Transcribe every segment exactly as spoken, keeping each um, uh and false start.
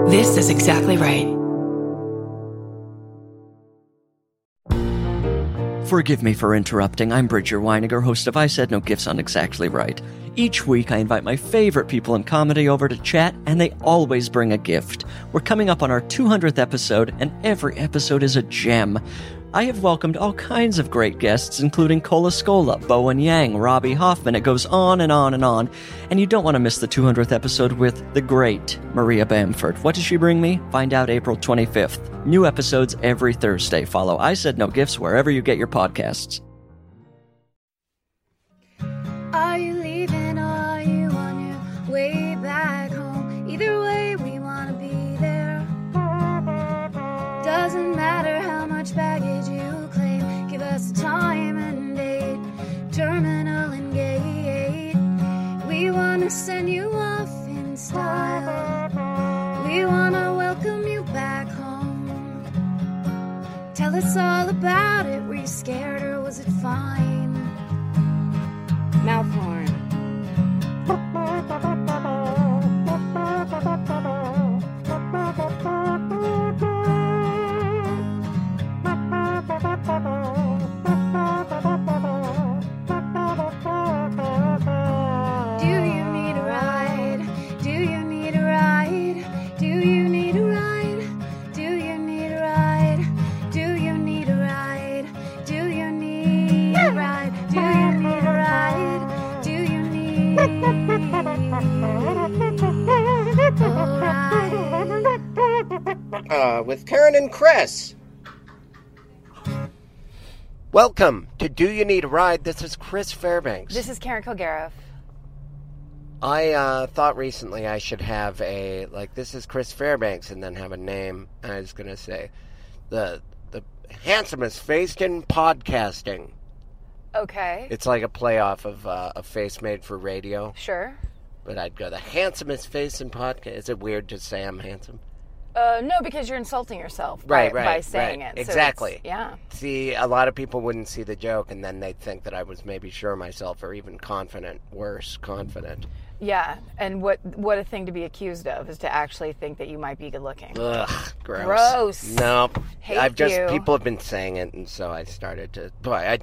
This is exactly right. Forgive me for interrupting. I'm Bridger Weiniger, host of I Said No Gifts on Exactly Right. Each week, I invite my favorite people in comedy over to chat, and they always bring a gift. We're coming up on our two hundredth episode, and every episode is a gem. I have welcomed all kinds of great guests, including Cola Scola, Bowen Yang, Robbie Hoffman. It goes on and on and on. And you don't want to miss the two hundredth episode with the great Maria Bamford. What does she bring me? Find out April twenty-fifth. New episodes every Thursday. Follow I Said No Gifts wherever you get your podcasts. Are you leaving or are you on your way back home? Either way, we want to be there. Doesn't matter how much baggage you claim. Give us a time and date, terminal and gate. We want to send you off in style. We want to welcome you back home. Tell us all about it. Were you scared or was it fine? Mouth horn. Uh, with Karen and Chris. Welcome to Do You Need a Ride? This is Chris Fairbanks. This is Karen Kilgariff. I uh, thought recently I should have a, like, this is Chris Fairbanks, and then have a name. I was going to say, the the handsomest face in podcasting. Okay. It's like a playoff of uh, a face made for radio. Sure. But I'd go, the handsomest face in podcast. Is it weird to say I'm handsome? Uh, no, because you're insulting yourself by, right, right, by saying right. it. So exactly. Yeah. See, a lot of people wouldn't see the joke, and then they'd think that I was maybe sure of myself or even confident. Worse, confident. Yeah, and what what a thing to be accused of is to actually think that you might be good looking. Ugh, gross. Gross. Nope. Hate I've just you. people have been saying it, and so I started to. Boy, I.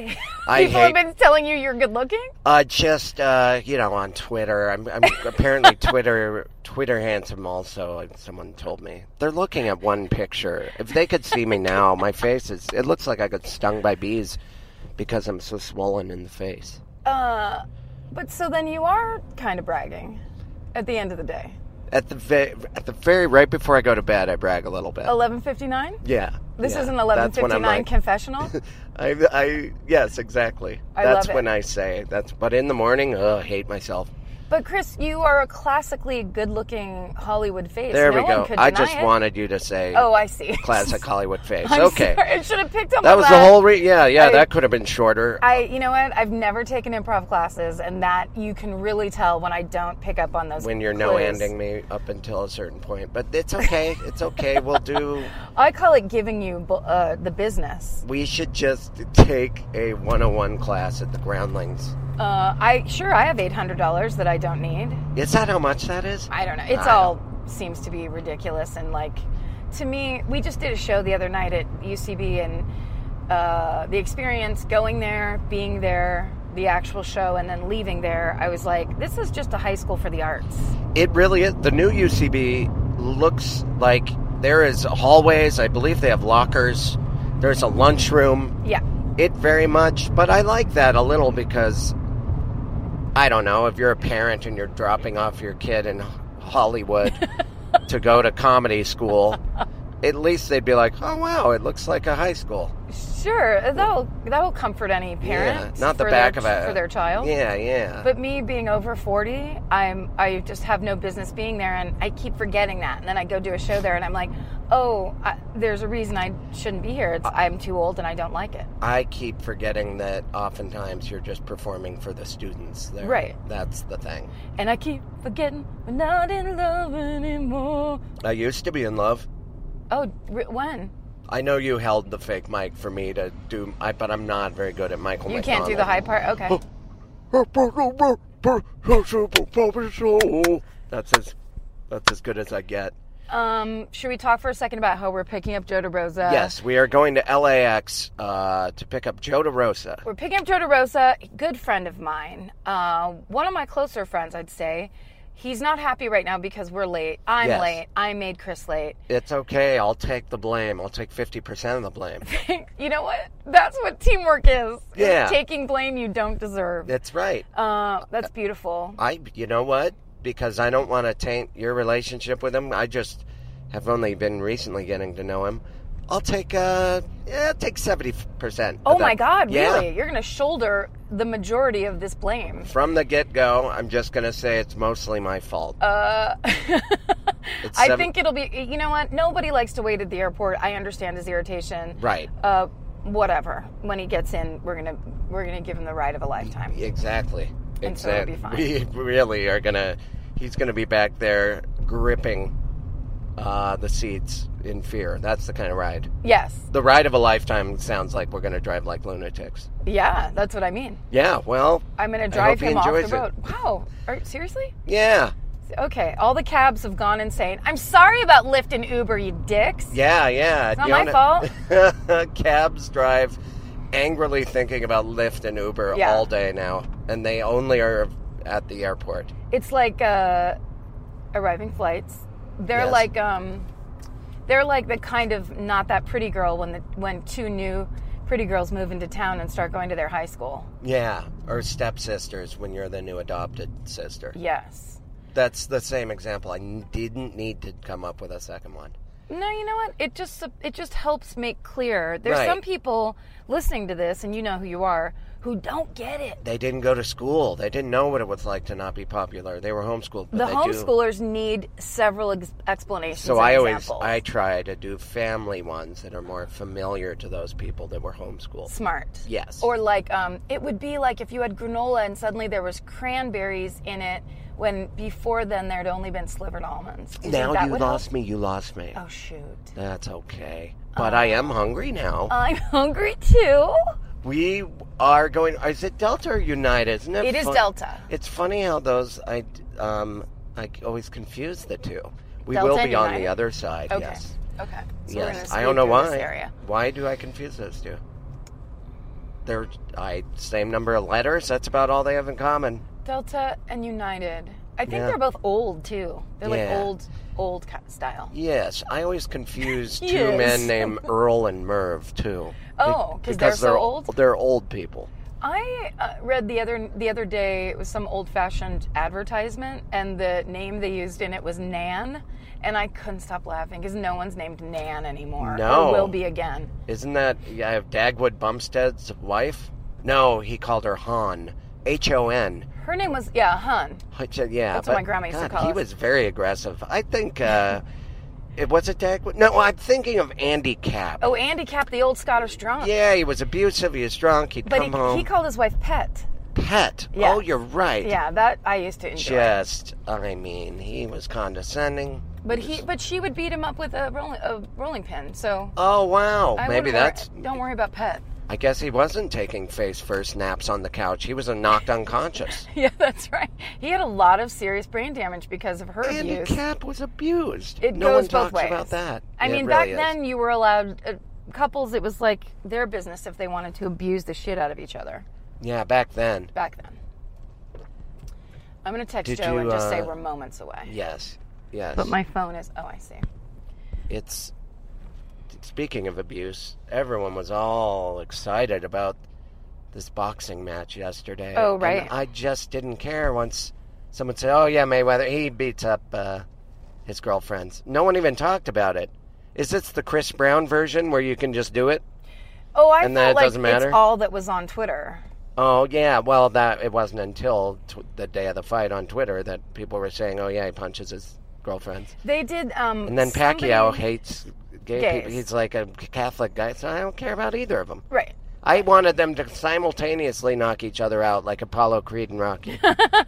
I People hate, have been telling you you're good looking? Uh, just uh, you know, on Twitter. I'm, I'm apparently Twitter Twitter handsome. Also, someone told me they're looking at one picture. If they could see me now, my face is. It looks like I got stung by bees because I'm so swollen in the face. Uh. But so then you are kind of bragging at the end of the day. At the ve- at the very right before I go to bed, I brag a little bit. eleven fifty-nine? Yeah. This yeah. is an eleven fifty-nine like, confessional? I, I yes, exactly. I that's love it. when I say that's. But in the morning, ugh, I hate myself. But Chris, you are a classically good-looking Hollywood face. There no we go. One could I deny just it. wanted you to say. Oh, I see. Classic Hollywood face. I'm okay. Sorry. I should have picked up that on was that. the whole. Re- yeah, yeah. I, that could have been shorter. I, you know what? I've never taken improv classes, and that you can really tell when I don't pick up on those. When you're clues. no-ending me up until a certain point, but it's okay. It's okay. We'll do. I call it giving you uh, the business. We should just take a one oh one class at the Groundlings. Uh, I sure I have eight hundred dollars that I don't need. Is that how much that is? I don't know. It's I all don't. seems to be ridiculous, and like to me, we just did a show the other night at U C B, and uh, the experience going there, being there, the actual show, and then leaving there, I was like, this is just a high school for the arts. It really is. The new U C B looks like there is hallways. I believe they have lockers. There's a lunchroom. Yeah. It very much, but I like that a little because, I don't know, if you're a parent and you're dropping off your kid in Hollywood to go to comedy school, at least they'd be like, oh, wow, it looks like a high school. Sure, that'll that'll comfort any parent. Yeah, not the for back their, of a... for their child. Yeah, yeah. But me being over forty, I'm I just have no business being there, and I keep forgetting that. And then I go do a show there, and I'm like, oh, I, there's a reason I shouldn't be here. It's, I'm too old, and I don't like it. I keep forgetting that oftentimes you're just performing for the students there. Right. That's the thing. And I keep forgetting we're not in love anymore. I used to be in love. Oh, when? I know you held the fake mic for me to do, I, but I'm not very good at Michael You McDonald. can't do the high part? Okay. That's as that's as good as I get. Um, should we talk for a second about how we're picking up Joe DeRosa? Yes, we are going to L A X uh, to pick up Joe DeRosa. We're picking up Joe DeRosa, good friend of mine. Uh, one of my closer friends, I'd say. He's not happy right now because we're late. I'm Yes. late. I made Chris late. It's okay. I'll take the blame. I'll take fifty percent of the blame. You know what? That's what teamwork is. It's Yeah. taking blame you don't deserve. That's right. Uh, that's beautiful. I, you know what? Because I don't want to taint your relationship with him. I just have only been recently getting to know him. I'll take, uh, yeah, I'll take seventy percent. Oh my God, Yeah. really? You're going to shoulder the majority of this blame. From the get-go, I'm just going to say it's mostly my fault. Uh, It's I seven- think it'll be, you know what? Nobody likes to wait at the airport. I understand his irritation. Right. Uh, whatever. When he gets in, we're going to we're gonna give him the ride of a lifetime. Exactly. And so it'll Exactly. be fine. We really are going to, he's going to be back there gripping uh, the seats in fear. That's the kind of ride. Yes. The ride of a lifetime sounds like we're going to drive like lunatics. Yeah, that's what I mean. Yeah, well, I'm going to I drive hope he him off the enjoys it. road. Wow. Are, seriously? yeah. Okay, all the cabs have gone insane. I'm sorry about Lyft and Uber, you dicks. Yeah, yeah. It's not You my wanna- fault. Cabs drive angrily thinking about Lyft and Uber Yeah. all day now, and they only are at the airport. It's like uh, arriving flights. They're Yes. like um, they're like the kind of not that pretty girl when the when two new pretty girls move into town and start going to their high school. Yeah, or stepsisters when you're the new adopted sister. Yes. That's the same example. I n- didn't need to come up with a second one. No, you know what? It just it just helps make clear. There's Right. some people listening to this, and you know who you are, who don't get it. They didn't go to school. They didn't know what it was like to not be popular. They were homeschooled. But The they homeschoolers need several ex- explanations. Do. So and I always examples. I try to do family ones that are more familiar to those people that were homeschooled. Smart. Yes. Or like, um, it would be like if you had granola and suddenly there was cranberries in it, when before then there'd only been slivered almonds. Do you think Now that you would lost help? me. You lost me. Oh shoot! That's okay. But I am hungry now. I'm hungry too. We are going. Is it Delta or United? Isn't it? It is fun- Delta. It's funny how those I um I always confuse the two. We Delta will and be on the United? other side. Okay. Yes. Okay. So we're gonna Yes. I speed don't know through why. this area. Why do I confuse those two? They're I same number of letters. That's about all they have in common. Delta and United. I think Yeah. they're both old too. They're like Yeah. old, old ca- style. Yes, I always confuse two Yes. men named Earl and Merv too. Oh, Be- 'cause they're so old? They're old people. I uh, read the other the other day, it was some old-fashioned advertisement, and the name they used in it was Nan, and I couldn't stop laughing because no one's named Nan anymore. No. Or will be again. Isn't that yeah, I have Dagwood Bumstead's wife? No, he called her Han. H O N. Her name was, yeah, Hun. Which, uh, yeah, That's what but my grandma used to God, call he us. was very aggressive. I think, uh, it was it Dagwood? No, I'm thinking of Andy Capp. Oh, Andy Capp, the old Scottish drunk. Yeah, he was abusive. He was drunk. He'd But come he, home. he called his wife Pet. Pet. Yeah. Oh, you're right. Yeah, that I used to enjoy. Just, I mean, he was condescending. But he, but she would beat him up with a rolling, a rolling pin. So Oh, wow. I Maybe wouldn't worry- that's. Don't worry about Pet. I guess he wasn't taking face first naps on the couch. He was a knocked unconscious. Yeah, that's right. He had a lot of serious brain damage because of her Andy abuse. Capp was abused. It no goes one talks both ways. about that. I It mean, really back is. then you were allowed uh, couples. It was like their business if they wanted to abuse the shit out of each other. Yeah, back then. Back then. I'm gonna text Did Joe you, and just say uh, we're moments away. Yes. Yes. But my phone is. Oh, I see. It's speaking of abuse, everyone was all excited about this boxing match yesterday. Oh, and right. I just didn't care once someone said, "Oh yeah, Mayweather, he beats up uh, his girlfriends." No one even talked about it. Is this the Chris Brown version where you can just do it? Oh, I And then felt it like doesn't matter? it's all that was on Twitter. Oh yeah, well that it wasn't until t- the day of the fight on Twitter that people were saying, "Oh yeah, he punches his girlfriends." They did. Um, And then Pacquiao somebody- hates gay Gays. people. He's like a Catholic guy, so I don't care about either of them. Right. I wanted them to simultaneously knock each other out like Apollo Creed and Rocky.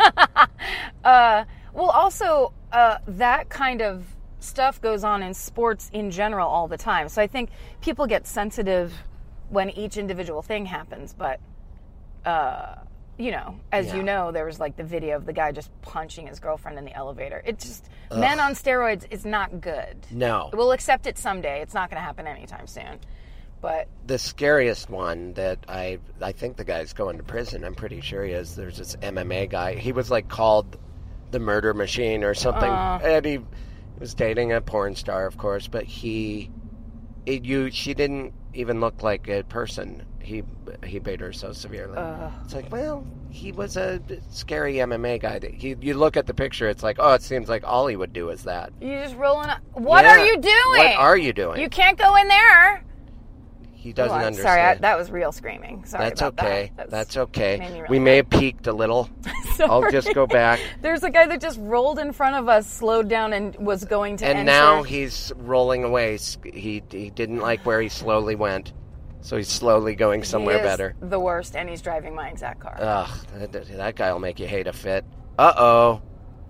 Uh, well, also, uh, that kind of stuff goes on in sports in general all the time. So I think people get sensitive when each individual thing happens. But uh, you know, as Yeah. you know, there was like the video of the guy just punching his girlfriend in the elevator. It just, Ugh. men on steroids is not good. No. We'll accept it someday. It's not going to happen anytime soon. But the scariest one that I I think the guy's going to prison. I'm pretty sure he is. There's this M M A guy. He was like called the murder machine or something. Uh, and he was dating a porn star, of course, but he it, you she didn't even look like a person. He he beat her so severely. Uh, it's like, well, he was a scary M M A guy. That he, you look at the picture, it's like, oh, it seems like all he would do is that. You just rolling up. What Yeah. are you doing? What are you doing? You can't go in there. He doesn't Oh, I'm understand. Sorry, I, that was real screaming. Sorry That's about okay. that. That's okay. made me really we may have peaked a little. I'll just go back. There's a guy that just rolled in front of us, slowed down, and was going to And enter. now he's rolling away. He he didn't like where he slowly went, so he's slowly going somewhere he is better. the worst, and he's driving my exact car. Ugh, that, that guy will make you hate a fit. Uh oh.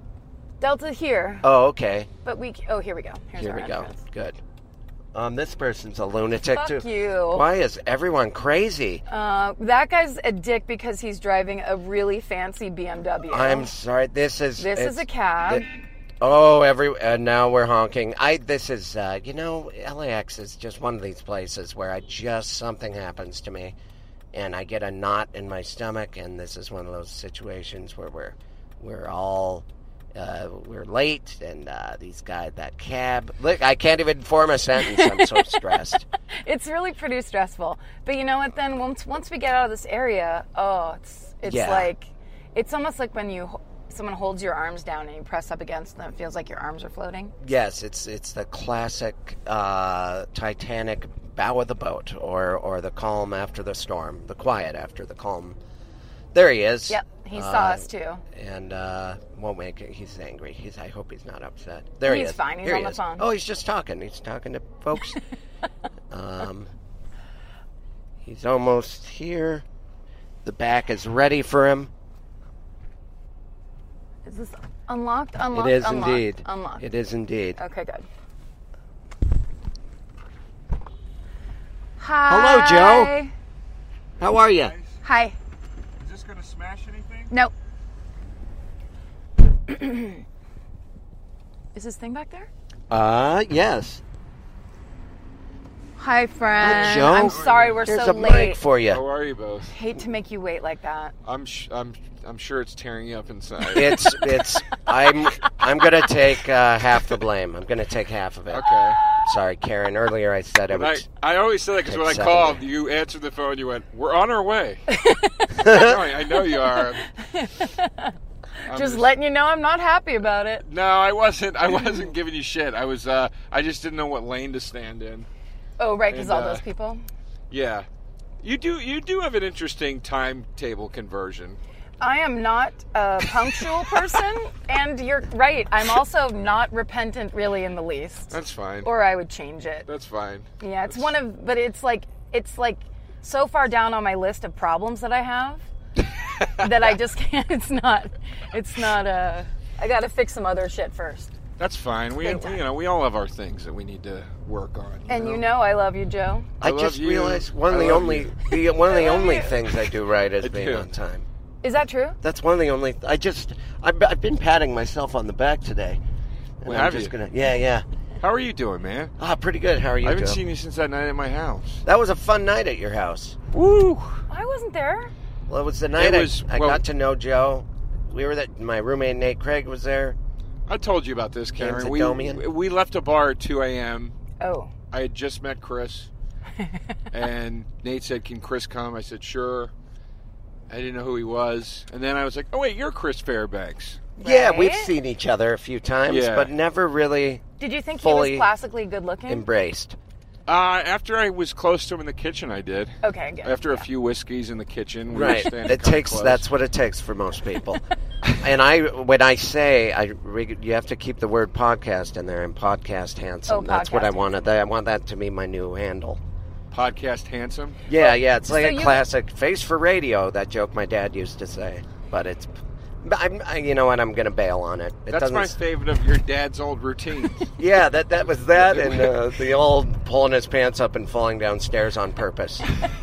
Delta here, Oh, okay. but we. Oh, here we go. Here's Here our we go. entrance. Good. Um, this person's a lunatic Fuck too. you. Why is everyone crazy? Uh, that guy's a dick because he's driving a really fancy B M W. I'm sorry. This is This is it's- a cab. th- oh, every and now we're honking. I this is uh, you know L A X is just one of these places where I just something happens to me, and I get a knot in my stomach, and this is one of those situations where we're we're all. Uh, we're late, and uh, these guys, that cab. Look, I can't even form a sentence. I'm so stressed. It's really pretty stressful. But you know what? Then once once we get out of this area, oh, it's it's Yeah. like it's almost like when you someone holds your arms down and you press up against them. It feels like your arms are floating. Yes, it's it's the classic uh, Titanic bow of the boat, or or the calm after the storm, the quiet after the calm. There he is. Yep, he saw Uh, us too. And uh, won't make it. He's angry. He's. I hope he's not upset. There he He's is. fine. He's Here on he the is. phone. Oh, he's just talking. He's talking to folks. um, he's almost here. The back is ready for him. Is this unlocked? Unlocked? It is unlocked, indeed. Unlocked. It is indeed. Okay, good. Hi. Hello, Joe. How are you? Hi. Is this gonna smash anything? Nope. Is this thing back there? Uh, yes. Hi, friend. Hi, Joe. I'm sorry we're Here's so a late. mic for you. How are you both? Hate to make you wait like that. I'm sh- I'm I'm sure it's tearing you up inside. It's it's. I'm I'm gonna take uh, half the blame. I'm gonna take half of it. Okay. Sorry, Karen. Earlier I said I And I, would. I always say that because when I Take called, seven. you answered the phone. You went, "We're on our way." no, I know you are. I'm Just letting you know I'm not happy about it. No, I wasn't. I wasn't giving you shit. I was. Uh, I just didn't know what lane to stand in. Oh, right, because And, all uh, those people. Yeah. You do. You do have an interesting timetable conversion. I am not a punctual person, and you're right. I'm also not repentant really in the least. That's fine. Or I would change it. That's fine. Yeah, it's one of, but it's like, it's like so far down on my list of problems that I have that I just can't, it's not, it's not, uh, I gotta fix some other shit first. That's fine. We, Big we time. you know, we all have our things that we need to work on. You And know? you know I love you, Joe. I, I love just you. realized one of I the love only you. the one of the love only you. things I do right is I being do. on time. Is that true? That's one of the only. I just I've, I've been patting myself on the back today. And Well, I'm have just you? gonna. Yeah, yeah. How are you doing, man? Ah, pretty good. How are you I haven't doing? seen you since that night at my house. That was a fun night at your house. Woo! I wasn't there. Well, it was the night It was- I, I well- got to know Joe. We were that my roommate Nate Craig was there. I told you about this, Karen. We, Antidomian? we left a bar at two a.m. Oh. I had just met Chris. And Nate said, "Can Chris come?" I said, "Sure." I didn't know who he was. And then I was like, "Oh, wait, you're Chris Fairbanks." Yeah, we've Right? seen each other a few times, Yeah. but never really Did you think Fully he was classically good looking? embraced. Uh, after I was close to him in the kitchen, I did. Okay, good. After a Yeah. few whiskeys in the kitchen. We were Right. standing It kinda takes. close. That's what it takes for most people. And I, when I say, I, re- you have to keep the word podcast in there and podcast handsome. Oh, That's what I podcast wanted. I want that to be my new handle. Podcast handsome. Yeah, yeah. It's like so a you- classic face for radio. That joke my dad used to say. But it's, I'm, I, you know what? I'm gonna bail on it. It That's doesn't. my favorite of your dad's old routines. Yeah, that that was that, and uh, the old pulling his pants up and falling downstairs on purpose.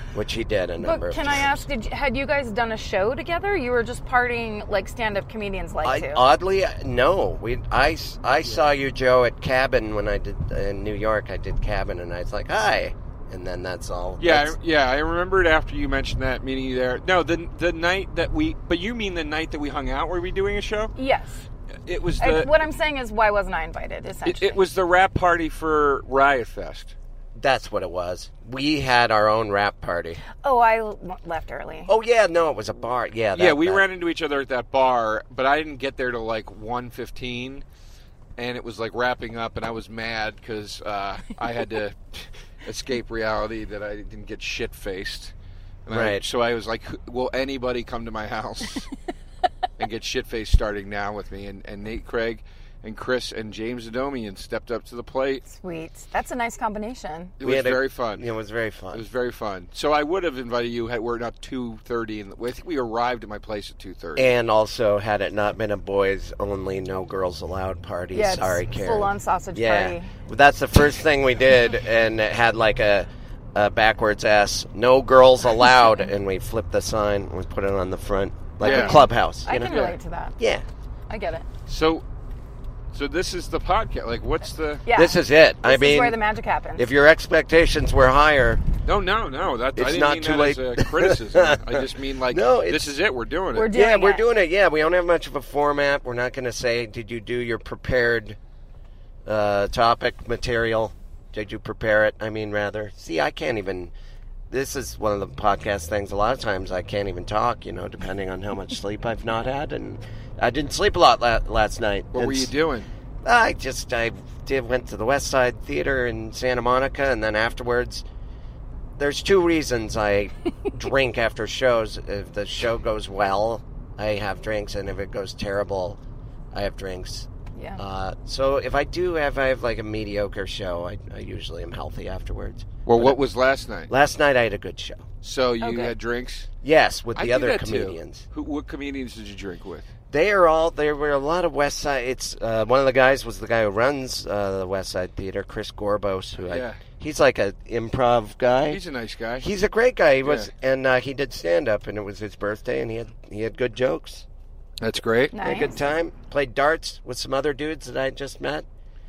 which he did a number But of can times. I ask, did you, had you guys done a show together? You were just partying like stand-up comedians like I, to. oddly, no. We, I, I saw you, Joe, at Cabin when I did in New York. I did Cabin, and I was like, "Hi," and then that's all. Yeah, That's- I, yeah. I remembered after you mentioned that meeting you there. No, the the night that we. But you mean the night that we hung out? Were we doing a show? Yes. It was I, the. what I'm saying is, why wasn't I invited? It, Essentially, it was the rap party for Riot Fest. that's what it was. We had our own rap party. Oh, I l- left early. Oh yeah, no, it was a bar. Yeah, that, yeah, we that- ran into each other at that bar, but I didn't get there till like one fifteen, and it was like wrapping up, and I was mad because uh, I had to escape reality that I didn't get shit faced. Right. So I was like, "Will anybody come to my house and get shit faced starting now with me?" And, and Nate Craig and Chris and James Adomian stepped up to the plate. Sweet. That's a nice combination. It We was had a- very fun. It was very fun. It was very fun. So I would have invited you. Had we're not two thirty, and I think we arrived at my place at two thirty. And also, had it not been a boys only, no girls allowed party. Yeah, it's Sorry, Karen. full-on sausage yeah. party. That's the first thing we did, and it had like a, a backwards S, no girls allowed, and we flipped the sign, we put it on the front, like Yeah. a clubhouse. You I know? can relate to that. Yeah. I get it. So, so this is the podcast. Like, what's the? Yeah. This is it. This I is mean, where the magic happens. if your expectations were higher, No, no, no. That It's I didn't not mean too that late. as a criticism. I just mean like, No, it's- this is it. We're doing it. We're doing yeah, we're it. doing it. Yeah, we don't have much of a format. We're not going to say, did you do your prepared uh, topic material? Did you prepare it? I mean, rather. See, I can't even. This is one of the podcast things. A lot of times I can't even talk, you know, depending on how much sleep I've not had. And I didn't sleep a lot la- last night. What were you It's- doing? I just, I did went to the West Side Theater in Santa Monica, and then afterwards, there's two reasons I drink after shows. If the show goes well, I have drinks, and if it goes terrible, I have drinks. Yeah. Uh, so if I do have, I have like a mediocre show, I, I usually am healthy afterwards. Well, what was last night? Last night I had a good show. So you Okay. had drinks. Yes, with I the do other that too. comedians. Who? What comedians did you drink with? They are all. There were a lot of West Side. It's uh, one of the guys was the guy who runs uh, the West Side Theater, Chris Gorbos. Who Yeah. I, he's like a improv guy. He's a nice guy. He's a great guy. He was, and uh, he did stand up, and it was his birthday, and he had he had good jokes. That's great. Nice. Had a good time. Played darts with some other dudes that I had just met,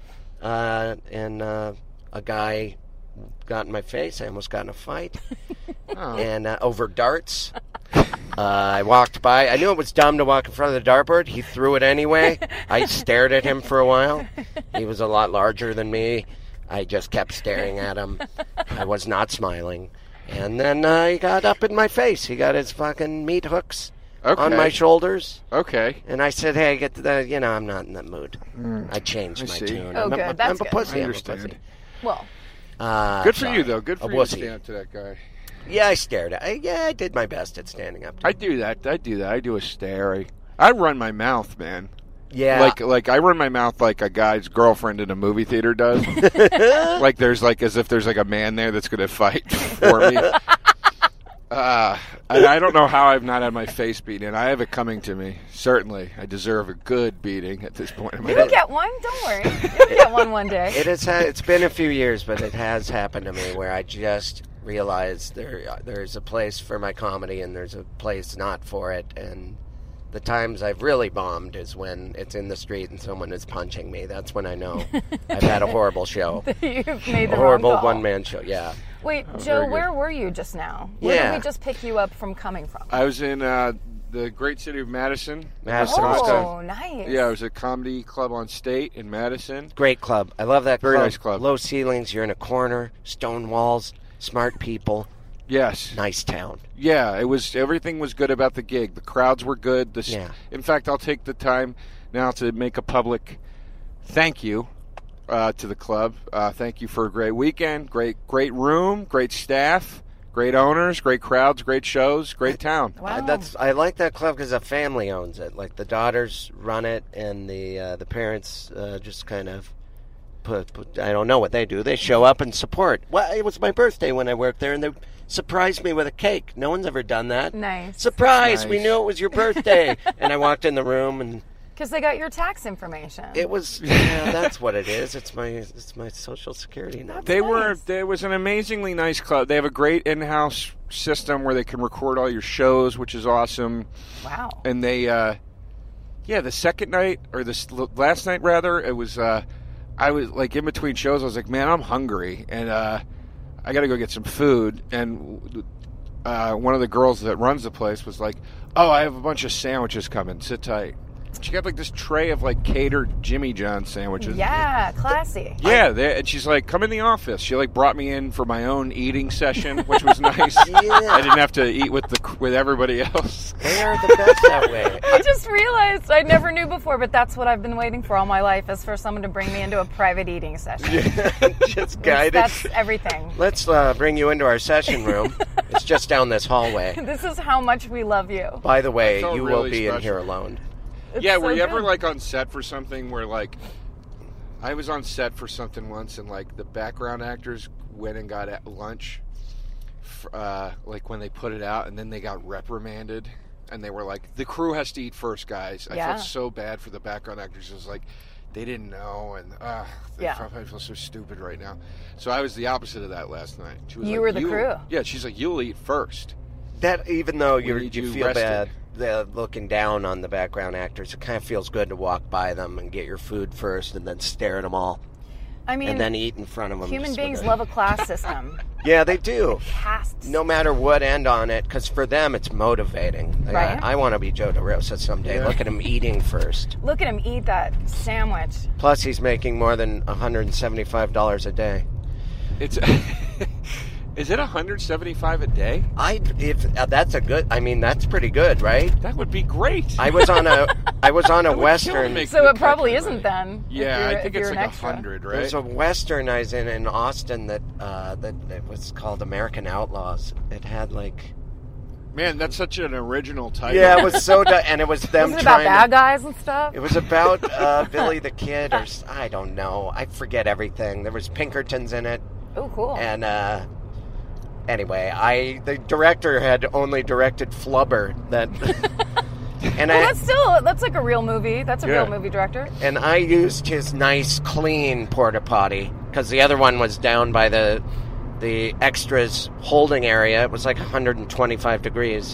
uh, and uh, a guy got in my face. I almost got in a fight, Oh. and uh, over darts. Uh, I walked by. I knew it was dumb to walk in front of the dartboard. He threw it anyway. I stared at him for a while. He was a lot larger than me. I just kept staring at him. I was not smiling. And then uh, he got up in my face. He got his fucking meat hooks Okay. on my shoulders. Okay. And I said, hey, get to the, you know, I'm not in that mood. I changed I my see. tune. Oh, I'm, good. A, That's I'm a good. pussy. I I'm a understand. pussy. Well, Uh, Good for sorry. you, though. Good A for you to wussy. stand up to that guy. Yeah, I stared at. I, yeah, I did my best at standing up. To I do that. I do that. I do a stare. I, I run my mouth, man. yeah, Like, like I run my mouth like a guy's girlfriend in a movie theater does. Like there's like as if there's like a man there that's going to fight for me. Uh, and I don't know how I've not had my face beaten. I have it coming to me. Certainly, I deserve a good beating at this point in my you'll life. get one. Don't worry. You'll get one one day. it has. Ha- it's been a few years, but it has happened to me where I just realized there there's a place for my comedy and there's a place not for it. And the times I've really bombed is when it's in the street and someone is punching me. That's when I know I've had a horrible show, You've made a the horrible wrong call. one man show. Yeah. Wait, very Joe, good. where were you just now? Where Yeah. did we just pick you up from coming from? I was in uh, the great city of Madison. Madison, oh, Wisconsin. nice. Yeah, I was at Comedy Club on State in Madison. Great club. I love that Very club. nice club. Low ceilings. You're in a corner. Stone walls. Smart people. Yes. Nice town. Yeah, it was. Everything was good about the gig. The crowds were good. The, s- Yeah. In fact, I'll take the time now to make a public thank you uh, to the club. Uh, thank you for a great weekend, great, great room, great staff, great owners, great crowds, great shows, great town. Wow. Uh, that's I like that club because a family owns it. Like the daughters run it, and the uh, the parents uh, just kind of put, put. I don't know what they do. They show up and support. Well, it was my birthday when I worked there, and they surprised me with a cake. No one's ever done that. Nice. Surprise! We Nice. knew it was your birthday, and I walked in the room and Because they got your tax information. It was, yeah, that's what it is. It's my, it's my social security number. They were. nice. There was an amazingly nice club. They have a great in-house system where they can record all your shows, which is awesome. Wow. And they, uh, yeah, the second night or the s- last night rather, it was. Uh, I was like in between shows. I was like, man, I'm hungry, and uh, I got to go get some food. And uh, one of the girls that runs the place was like, "Oh, I have a bunch of sandwiches coming. Sit tight." She got like this tray of like catered Jimmy John sandwiches. Yeah, classy. Yeah, they, and she's like, "Come in the office." She like brought me in for my own eating session, which was nice. Yeah. I didn't have to eat with the with everybody else. They are the best that way. I just realized I never knew before, but that's what I've been waiting for all my life, is for someone to bring me into a private eating session. Just That's- guided. That's everything. Let's uh, bring you into our session room. It's just down this hallway. This is how much we love you. By the way, I felt you will really be in special. here alone. It's Yeah, so were you ever good. like on set for something where like I was on set for something once, and like the background actors went and got at lunch, f- uh, like when they put it out, and then they got reprimanded, and they were like, "The crew has to eat first, guys." I Yeah. felt so bad for the background actors. It was like they didn't know, and uh, they Yeah. probably feel so stupid right now. So I was the opposite of that last night. She was You like, were the crew. Yeah, she's like, "You'll eat first." That even though you need you you feel rested. bad uh, looking down on the background actors, it kind of feels good to walk by them and get your food first, and then stare at them all, I mean, and then eat in front of them. human just with beings a- love a class system. Yeah, they do. Casts. No matter what end on it, because for them it's motivating. Like, Right. I, I want to be Joe DeRosa someday. Yeah. Look at him eating first. Look at him eat that sandwich. Plus, he's making more than one hundred seventy-five dollars a day. It's is it one hundred seventy-five a day? I if uh, that's a good. I mean, that's pretty good, right? That would be great. I was on a I was on a That would kill to western. make So the it probably country isn't money. then. if Yeah, you're- I think if it's you're like an a extra. hundred, right? There's a western I was in in Austin that uh, that it was called American Outlaws. It had like Man, that's such an original title. yeah, it was so du- and it was them Was it about trying. bad to, guys and stuff? It was about uh, Billy the Kid, or s- I don't know. I forget everything. There was Pinkertons in it, Oh, cool. and uh, anyway, I the director had only directed Flubber. That and well, I that's still that's like a real movie. That's a Yeah. real movie director. and I used his nice, clean porta potty because the other one was down by the the extras holding area. It was like one hundred twenty-five degrees.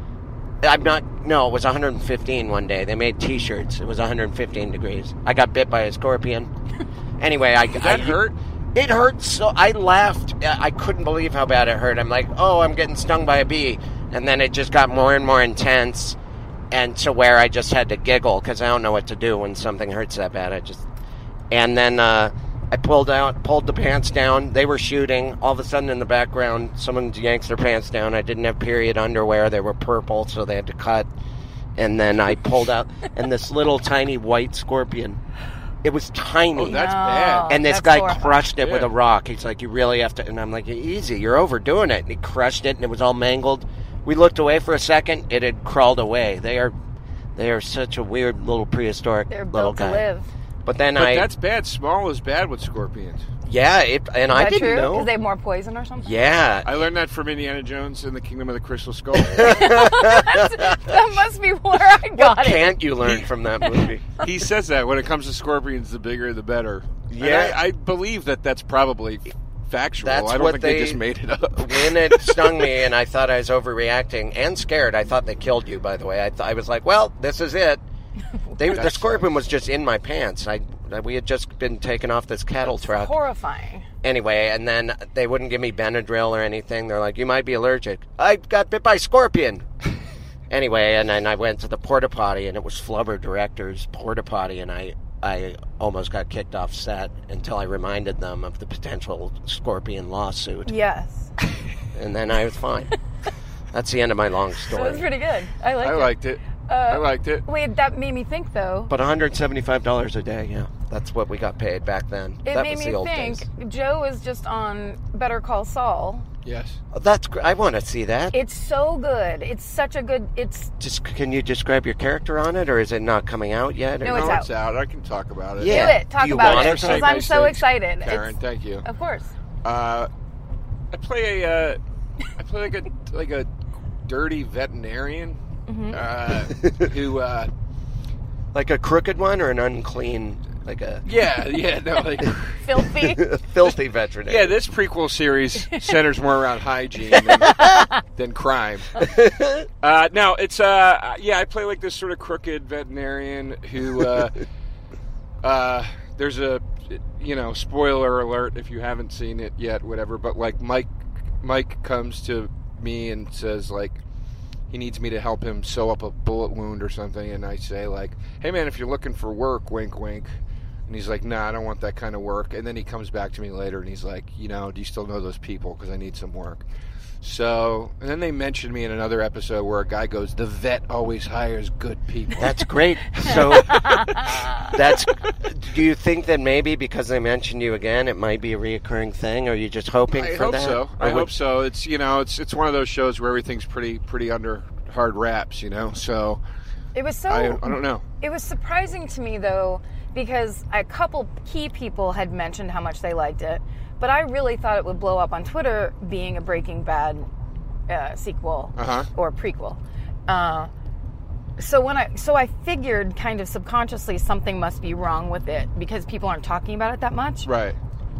I'm not. No, it was one hundred fifteen one day. They made T-shirts. It was one hundred fifteen degrees. I got bit by a scorpion. Anyway, I Did that I, hurt? It hurt so. I laughed. I couldn't believe how bad it hurt. I'm like, oh, I'm getting stung by a bee, and then it just got more and more intense, and to where I just had to giggle because I don't know what to do when something hurts that bad. I just, and then uh, I pulled out, pulled the pants down. They were shooting. All of a sudden, in the background, someone yanks their pants down. I didn't have period underwear. They were purple, so they had to cut. And then I pulled out, and this little tiny white scorpion. It was tiny. Oh, that's No, bad. And this that's guy horrifying. crushed it with Yeah. a rock. He's like, you really have to. And I'm like, easy, you're overdoing it. And he crushed it, and it was all mangled. We looked away for a second. It had crawled away. They are, they are such a weird little prehistoric They're little built guy. to live. But then But I, that's bad. Small is bad with scorpions. yeah, it, and Is I that didn't true? know. Because they have more poison or something? I Yeah, learned that from Indiana Jones in the Kingdom of the Crystal Skull. That must be where I got what it. can't you learn from that movie? He says that when it comes to scorpions, the bigger the better. And Yeah. I, I believe that that's probably factual. That's I don't what think they- they just made it up. When it stung me and I thought I was overreacting and scared, I thought they killed you, by the way. I, th- I was like, well, this is it. They, the That's scorpion was just in my pants. I We had just been taken off this cattle truck. Horrifying. Anyway, and then they wouldn't give me Benadryl or anything. They're like, you might be allergic. I got bit by a scorpion. Anyway, and then I went to the porta potty, and it was Flubber Director's porta potty, and I, I almost got kicked off set until I reminded them of the potential scorpion lawsuit. Yes. And then I was fine. That's the end of my long That was story. pretty good. I liked I it. liked it. Uh, I liked it. Wait, that made me think, though. But one hundred seventy-five dollars a day, yeah. That's what we got paid back then. It that made was me the old think days. Joe is just on Better Call Saul. Yes. Oh, that's gr- I want to see that. It's so good. It's such a good. It's Just can you describe your character on it, or is it not coming out yet? or- No, it's no, out. it's out. I can talk about it. Yeah. do it. Talk Do you about want it to because say I'm nice so things, excited. Karen, It's, thank you. of course. Uh, I play a, uh, I play like a like a dirty veterinarian Mm-hmm. uh, who uh, Like a crooked one or an unclean, like a Yeah, yeah, no, like Filthy. filthy veterinarian? yeah. This prequel series centers more around hygiene than, than crime. Uh, no, it's uh, yeah. I play like this sort of crooked veterinarian who. Uh, uh, there's a, you know, spoiler alert if you haven't seen it yet, whatever. But like Mike, Mike comes to me and says like he needs me to help him sew up a bullet wound or something, and I say like, hey man, if you're looking for work, wink wink. And he's like, nah, I don't want that kind of work. And then he comes back to me later and he's like, you know, do you still know those people? Because I need some work. So, and then they mentioned me in another episode where a guy goes, the vet always hires good people. That's great. So, that's. Do you think that maybe because they mentioned you again, it might be a reoccurring thing? Or are you just hoping I for hope that? so. Or I would- hope so. It's, you know, it's it's one of those shows where everything's pretty pretty under hard wraps, you know. So, It was so. I, I don't know. It was surprising to me though, because a couple key people had mentioned how much they liked it, but I really thought it would blow up on Twitter being a Breaking Bad uh, sequel Uh-huh. or prequel. Uh, so when I so I figured kind of subconsciously something must be wrong with it because people aren't talking about it that much. Right.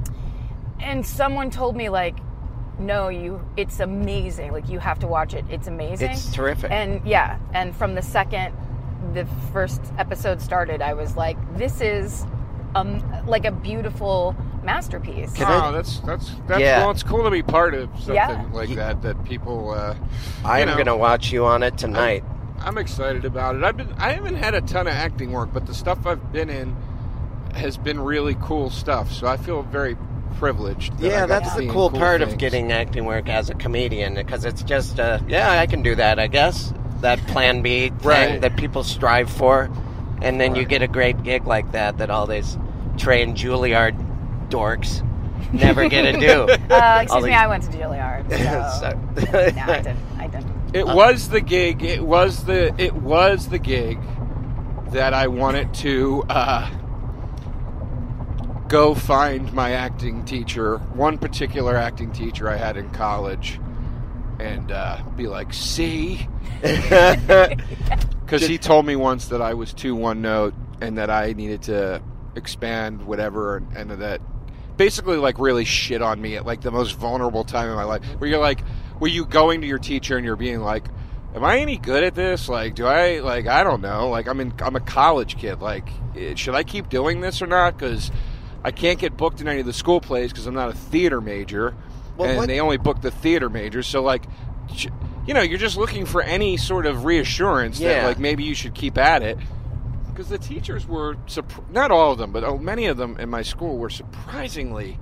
And someone told me like, no, you, it's amazing. Like you have to watch it. It's amazing. It's terrific. And yeah, and from the second the first episode started, I was like, this is um like a beautiful masterpiece. Can I- Oh, that's that's that's Yeah. well, it's cool to be part of something Yeah. like that. That people. Uh, I'm you know, going to watch you on it tonight. I'm excited about it. I've been I haven't had a ton of acting work, but the stuff I've been in has been really cool stuff. So I feel very privileged. That I Yeah, got that's to the be in cool part things. of getting acting work as a comedian, because it's just, uh, yeah, I can do that, I guess. That plan B thing Right. that people strive for. And then you Right. get a great gig like that that all these trained Juilliard dorks never get to do. Uh, excuse All me, these- I went to Juilliard. So. So- no, I didn't. I didn't. It was the gig. It was the. It was the gig that I wanted to uh, go find my acting teacher. One particular acting teacher I had in college, and uh, be like, "See," because he told me once that I was too one note and that I needed to expand whatever, and, and that basically like really shit on me at like the most vulnerable time in my life. Where you're like, were you going to your teacher and you're being like, am I any good at this? Like, do I, like, I don't know. Like, I'm in, I'm a college kid. Like, eh, should I keep doing this or not? Because I can't get booked in any of the school plays because I'm not a theater major. Well, and what- they only book the theater majors. So, like, sh- you know, you're just looking for any sort of reassurance that, Yeah. like, maybe you should keep at it. Because the teachers were, surp- not all of them, but oh, many of them in my school were surprisingly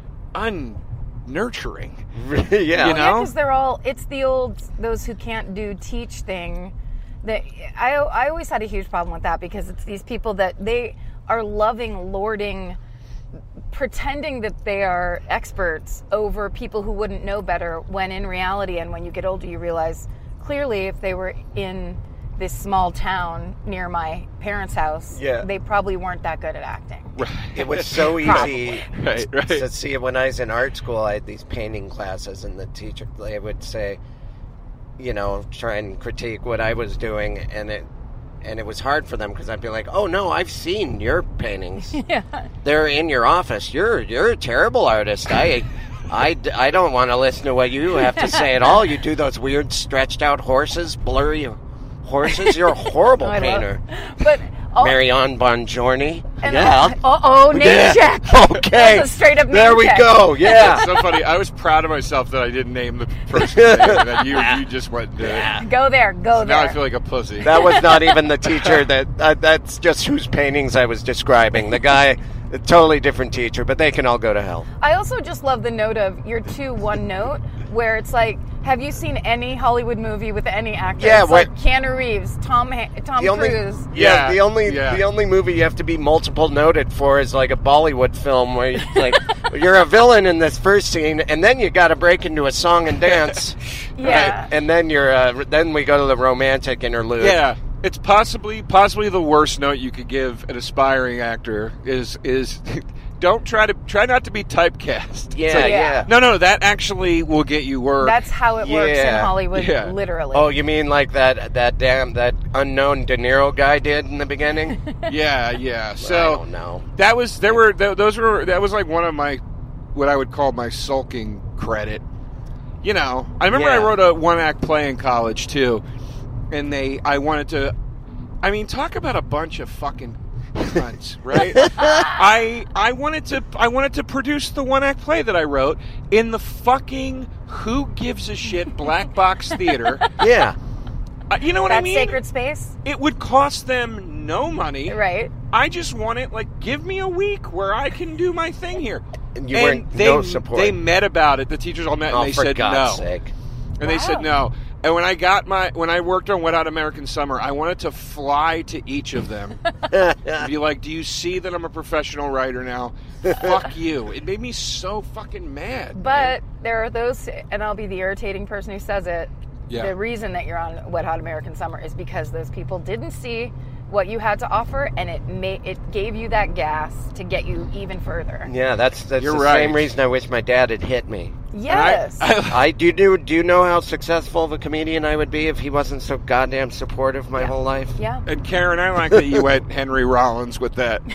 unnurturing. yeah. You Yeah, know? because they're all, it's the old, those who can't do teach thing. That I, I always had a huge problem with that because it's these people that they are loving, lording, pretending that they are experts over people who wouldn't know better, when in reality, and when you get older, you realize clearly if they were in this small town near my parents' house, Yeah. they probably weren't that good at acting. It was so easy Right, right. to see. When I was in art school, I had these painting classes, and the teacher, they would say, you know, try and critique what I was doing, and it and it was hard for them because I'd be like, oh no, I've seen your paintings. Yeah. They're in your office. You're you're a terrible artist. I I, I don't want to listen to what you have to say at all. You do those weird stretched out horses, blurry horses. You're a horrible I love- painter. But all, Marianne Bongiorni. and Yeah. Uh oh, name Yeah. check. Okay. That's a straight up name There we check. go. Yeah. It's so funny. I was proud of myself that I didn't name the person's name. That you you just went and did it. Go there. Go So there. now I feel like a pussy. That was not even the teacher. That uh, that's just whose paintings I was describing. The guy, a totally different teacher, but they can all go to hell. I also just love the note of your two one note, where it's like, have you seen any Hollywood movie with any actor? Yeah, it's what- like Keanu Reeves, Tom ha- Tom The only, Cruise. yeah, Yeah, the only yeah. the only movie you have to be multiple noted for is like a Bollywood film where you, like you're a villain in this first scene, and then you got to break into a song and dance, Yeah. and then you're uh, then we go to the romantic interlude. Yeah, it's possibly possibly the worst note you could give an aspiring actor is is don't try to try not to be typecast. Yeah, So, yeah. yeah. No, no, that actually will get you work. That's how it works in Yeah. Hollywood, Yeah. literally. Oh, you mean like that that damn that unknown De Niro guy did in the beginning? yeah, yeah. I So don't know. that was there were th- those were that was like one of my what I would call my sulking credit. You know, I remember Yeah. I wrote a one act play in college too, and they I wanted to. I mean, talk about a bunch of fucking cunts, right? I I wanted to I wanted to produce the one act play that I wrote in the fucking who gives a shit black box theater. Yeah. Uh, you know what That I mean? sacred space, It would cost them no money. right? I just want it like give me a week where I can do my thing here. And you and weren't they no support. they met about it. The teachers all met oh, and they for said God's no. sake. And they said Wow. no. And when I got my when I worked on Wet Hot American Summer, I wanted to fly to each of them and be like, "Do you see that I'm a professional writer now? Fuck you!" It made me so fucking mad. But man. there are those, and I'll be the irritating person who says it. Yeah. The reason that you're on Wet Hot American Summer is because those people didn't see what you had to offer, and it made it gave you that gas to get you even further. Yeah, that's that's You're the right. same reason I wish my dad had hit me. Yes. And I, I do do do you know how successful of a comedian I would be if he wasn't so goddamn supportive my Yeah. whole life? yeah. and Karen, I like that you went Henry Rollins with that.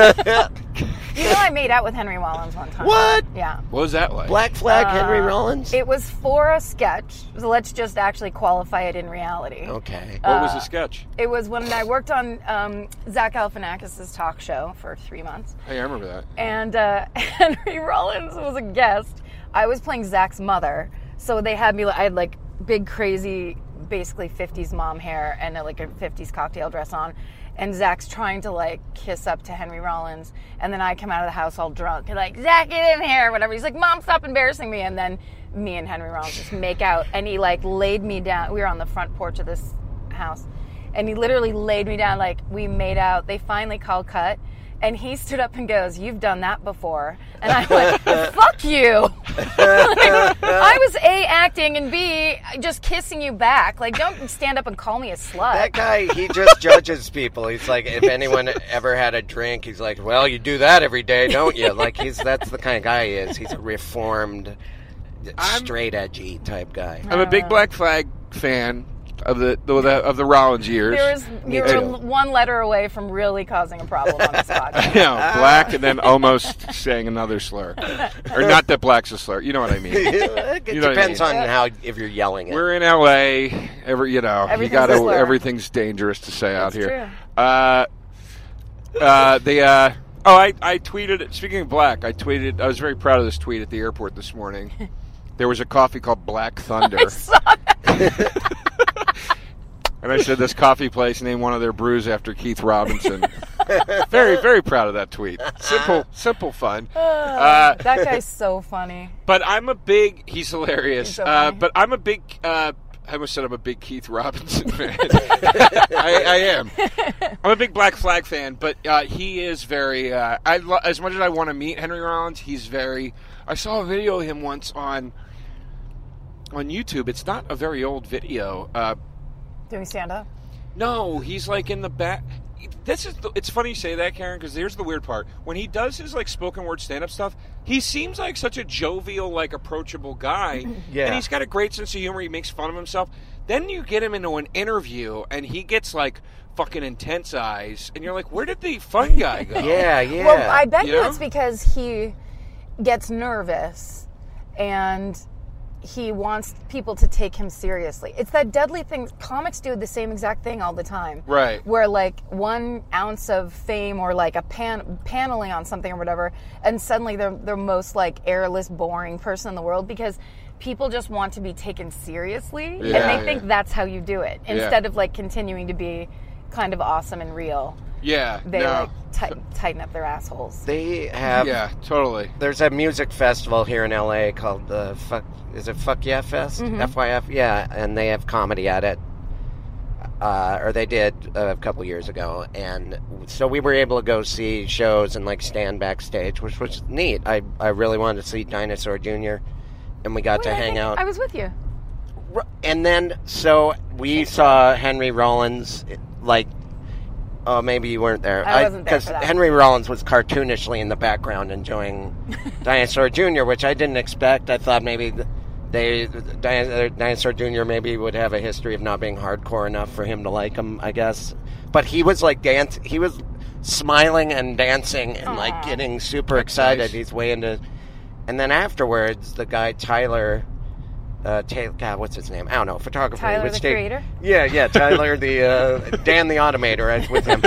You know, I made out with Henry Rollins one time. What? Yeah. What was that like? Black Flag Uh, Henry Rollins? It was for a sketch. So let's just actually qualify it in reality. Okay. What was uh, the sketch? It was when I worked on um, Zach Galifianakis' talk show for three months. Hey, I remember that. And uh, Henry Rollins was a guest. I was playing Zach's mother, so they had me. I had like big, crazy, basically fifties mom hair and uh, like a fifties cocktail dress on. And Zach's trying to like kiss up to Henry Rollins, and then I come out of the house all drunk and like, Zach, get in here, or whatever. He's like, Mom, stop embarrassing me. And then me and Henry Rollins just make out, and he like laid me down. We were on the front porch of this house, and he literally laid me down. Like we made out. They finally called cut. And he stood up and goes, "You've done that before." And I'm like, "Fuck you!" Like, I was A, acting, and B, just kissing you back. Like, don't stand up and call me a slut. That guy, he just judges people. He's like, if anyone ever had a drink, he's like, well, you do that every day, don't you? Like, he's that's the kind of guy he is. He's a reformed, I'm- straight edgy type guy. I'm a big Black Flag fan of the, the, the of the Rollins years. There was Me you too. were one letter away from really causing a problem on this podcast. Yeah, black and then almost saying another slur. Or not that black's a slur. You know what I mean. It You know what I depends mean. on how if you're yelling it. We're in L A. Every you know, Everything's you gotta a slur. everything's dangerous to say out That's here. Uh, uh, the uh, oh, I I tweeted. it. Speaking of black, I tweeted. I was very proud of this tweet at the airport this morning. There was a coffee called Black Thunder. And I said this coffee place named one of their brews after Keith Robinson. Very, very proud of that tweet. Simple, simple fun. Uh, That guy's so funny. but I'm a big. He's hilarious. He's so uh, funny. but I'm a big. Uh, I almost said I'm a big Keith Robinson fan. I, I am. I'm a big Black Flag fan, but uh, he is very. Uh, I lo- as much as I want to meet Henry Rollins, he's very. I saw a video of him once on on YouTube. It's not a very old video. Uh, Doing stand up? no, he's like in the back. This is. The, it's funny you say that, Karen, because here's the weird part. When he does his like spoken word stand up stuff, he seems like such a jovial, like approachable guy. Yeah. And he's got a great sense of humor. He makes fun of himself. Then you get him into an interview, and he gets like fucking intense eyes, and you're like, where did the fun guy go? Yeah, yeah. Well, I bet You you know? it's because he gets nervous and he wants people to take him seriously. It's that deadly thing. Comics do the same exact thing all the time. Right. Where like one ounce of fame or like a pan paneling on something or whatever, and suddenly they're the most like airless, boring person in the world because people just want to be taken seriously, Yeah, and they yeah. think that's how you do it Yeah. instead of like continuing to be kind of awesome and real. Yeah. They no. like tight, tighten up their assholes. They have. Yeah, totally. There's a music festival here in L A called the Fuck. Is it Fuck Yeah Fest? Mm-hmm. F Y F. Yeah, and they have comedy at it. Uh, or they did uh, a couple years ago, and so we were able to go see shows and like stand backstage, which was neat. I I really wanted to see Dinosaur Junior, and we got Wait, to I hang think out. I was with you. And then, so we saw Henry Rollins, like, Oh, maybe you weren't there. I wasn't there for that. Henry Rollins was cartoonishly in the background enjoying Dinosaur Junior, which I didn't expect. I thought maybe they Dinosaur Junior maybe would have a history of not being hardcore enough for him to like him, I guess. But he was like dance. He was smiling and dancing and Aww. like getting super That's excited. nice. He's way into. And then afterwards, the guy Tyler. Uh, Taylor, God, what's his name? I don't know. Photographer. Tyler, Which the take- creator? Yeah, yeah. Tyler, the uh, Dan, the Automator, I was with him.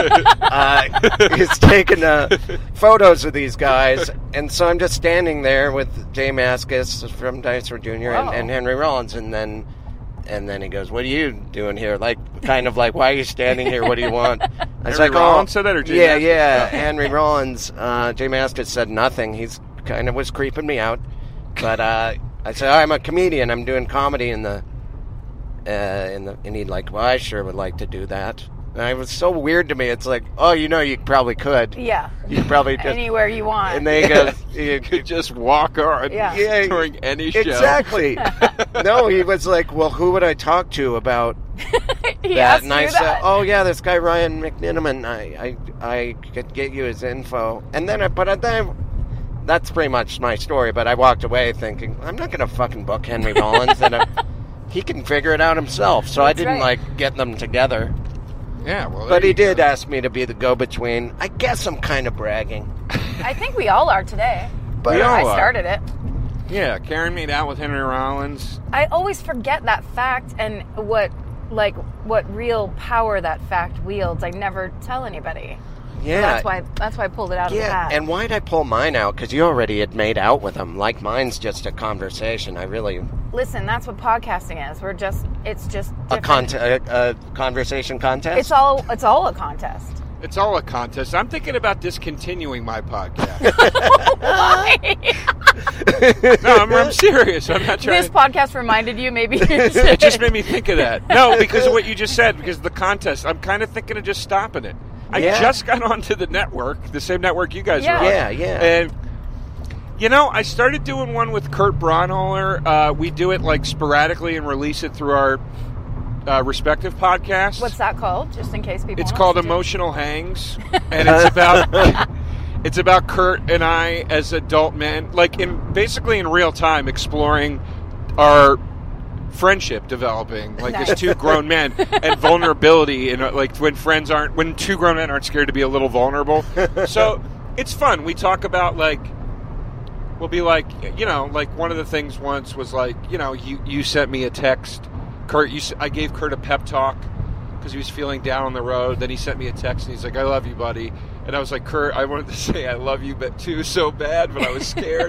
Uh, he's taking uh, photos of these guys, and so I'm just standing there with Jay Mascis from Dinosaur Junior and, Wow. and Henry Rollins, and then and then he goes, "What are you doing here?" Like, kind of like, "Why are you standing here? What do you want?" I was Henry like, Rollins "Oh, said that, or Jay yeah, Mascis? yeah." Oh. Henry Rollins, uh, Jay Mascis said nothing. He's kind of was creeping me out, but. Uh, I said, I'm a comedian. I'm doing comedy in the, uh, in the, and he'd like, well, I sure would like to do that. And it was so weird to me. It's like, oh, you know, you probably could. Yeah. You could probably just. Anywhere you want. And they go, You could just walk on Yeah. Yeah. during any show. exactly. No, he was like, well, who would I talk to about he that? asked And I you said, that. oh yeah, this guy Ryan McNiniman. I, I, I could get you his info. And then, I, but then. That's pretty much my story, but I walked away thinking, I'm not going to fucking book Henry Rollins, and I, he can figure it out himself. So I That's didn't, right. like, get them together. Yeah, well, there But he you did go. ask me to be the go-between. I guess I'm kind of bragging. I think we all are today. But We all I are. started it. Yeah, Karen made out with Henry Rollins. I always forget that fact and what, like, what real power that fact wields. I never tell anybody. Yeah. That's why. That's why I pulled it out of the Yeah, hat. and why'd I pull mine out? Because you already had made out with him. Like, mine's just a conversation. I really... Listen, that's what podcasting is. We're just. It's just A, different. con- a, a conversation contest? It's all. It's all a contest. It's all a contest. I'm thinking about discontinuing my podcast. no, I'm, I'm serious. I'm not trying. This podcast reminded you. Maybe you should. It just made me think of that. No, because of what you just said. Because of the contest, I'm kind of thinking of just stopping it. I Yeah. just got onto the network, the same network you guys Yeah. are on. Yeah, yeah. And you know, I started doing one with Kurt Braunholer. Uh, we do it like sporadically and release it through our uh, respective podcasts. What's that called? Just in case people. It's want called to do- Emotional Hangs, and it's about it's about Kurt and I as adult men, like in basically in real time, exploring our friendship developing, like Nice. as two grown men, and vulnerability, and uh, like when friends aren't, when two grown men aren't scared to be a little vulnerable. So it's fun. We talk about like. We'll be like, you know, like one of the things once was like, you know, you, you sent me a text. Kurt, you, s- I gave Kurt a pep talk because he was feeling down on the road. Then he sent me a text and he's like, I love you, buddy. And I was like, Kurt, I wanted to say I love you but too so bad, but I was scared.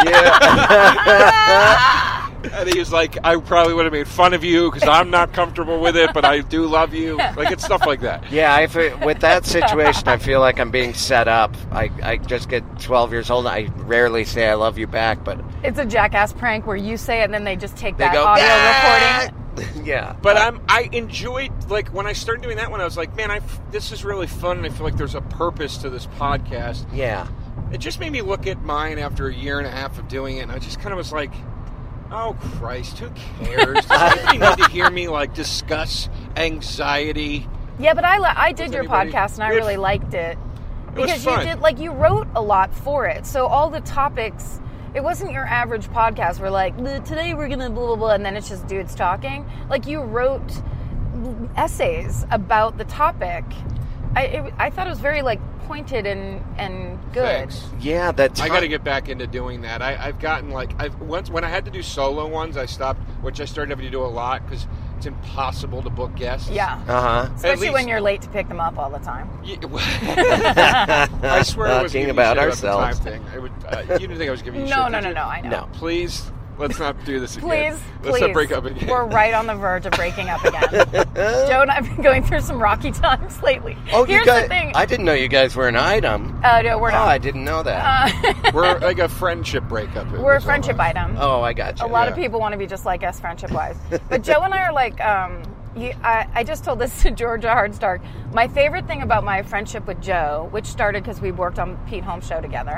yeah. And he was like, I probably would have made fun of you because I'm not comfortable with it, but I do love you. Like, it's stuff like that. Yeah, I fe- with that situation, I feel like I'm being set up. I, I just get twelve years old, and I rarely say I love you back, but It's a jackass prank where you say it and then they just take they that go, audio "Ah!" recording. Yeah. But I'm, I enjoyed, like, when I started doing that one, I was like, man, I f- this is really fun, and I feel like there's a purpose to this podcast. Yeah. It just made me look at mine after a year and a half of doing it, and I just kind of was like, oh, Christ, who cares? Does anybody need to hear me, like, discuss anxiety? Yeah, but I li- I did Does your anybody- podcast and I We had- really liked it It was because you fun. did like you wrote a lot for it. So all the topics, it wasn't your average podcast where like today we're gonna blah blah blah and then it's just dudes talking. Like you wrote essays about the topic. I it, I thought it was very like pointed and and good. Thanks. Yeah, that's I got to get back into doing that. I, I've gotten like I've once when I had to do solo ones, I stopped, which I started having to do a lot because it's impossible to book guests. Yeah. Uh-huh. Especially when least- you're late to pick them up all the time. Yeah, I swear I was Talking giving about you shit ourselves. the time thing. I would, uh, you didn't think I was giving you No, shit, no, did no, you? no, I know. No. Please, let's not do this again. Please, let's please. not break up again. We're right on the verge of breaking up again. Joe and I have been going through some rocky times lately. Oh, Here's you guys, the thing. I didn't know you guys were an item. uh, no, we're Oh, I not. didn't know that. Uh, We're like a friendship breakup. it we're a was friendship almost. item. oh, I got you. A lot of yeah. people want to be just like us, friendship-wise. But Joe and I are like, um, you, I, I just told this to Georgia Hardstark. My favorite thing about my friendship with Joe, which started because we worked on Pete Holmes' show together,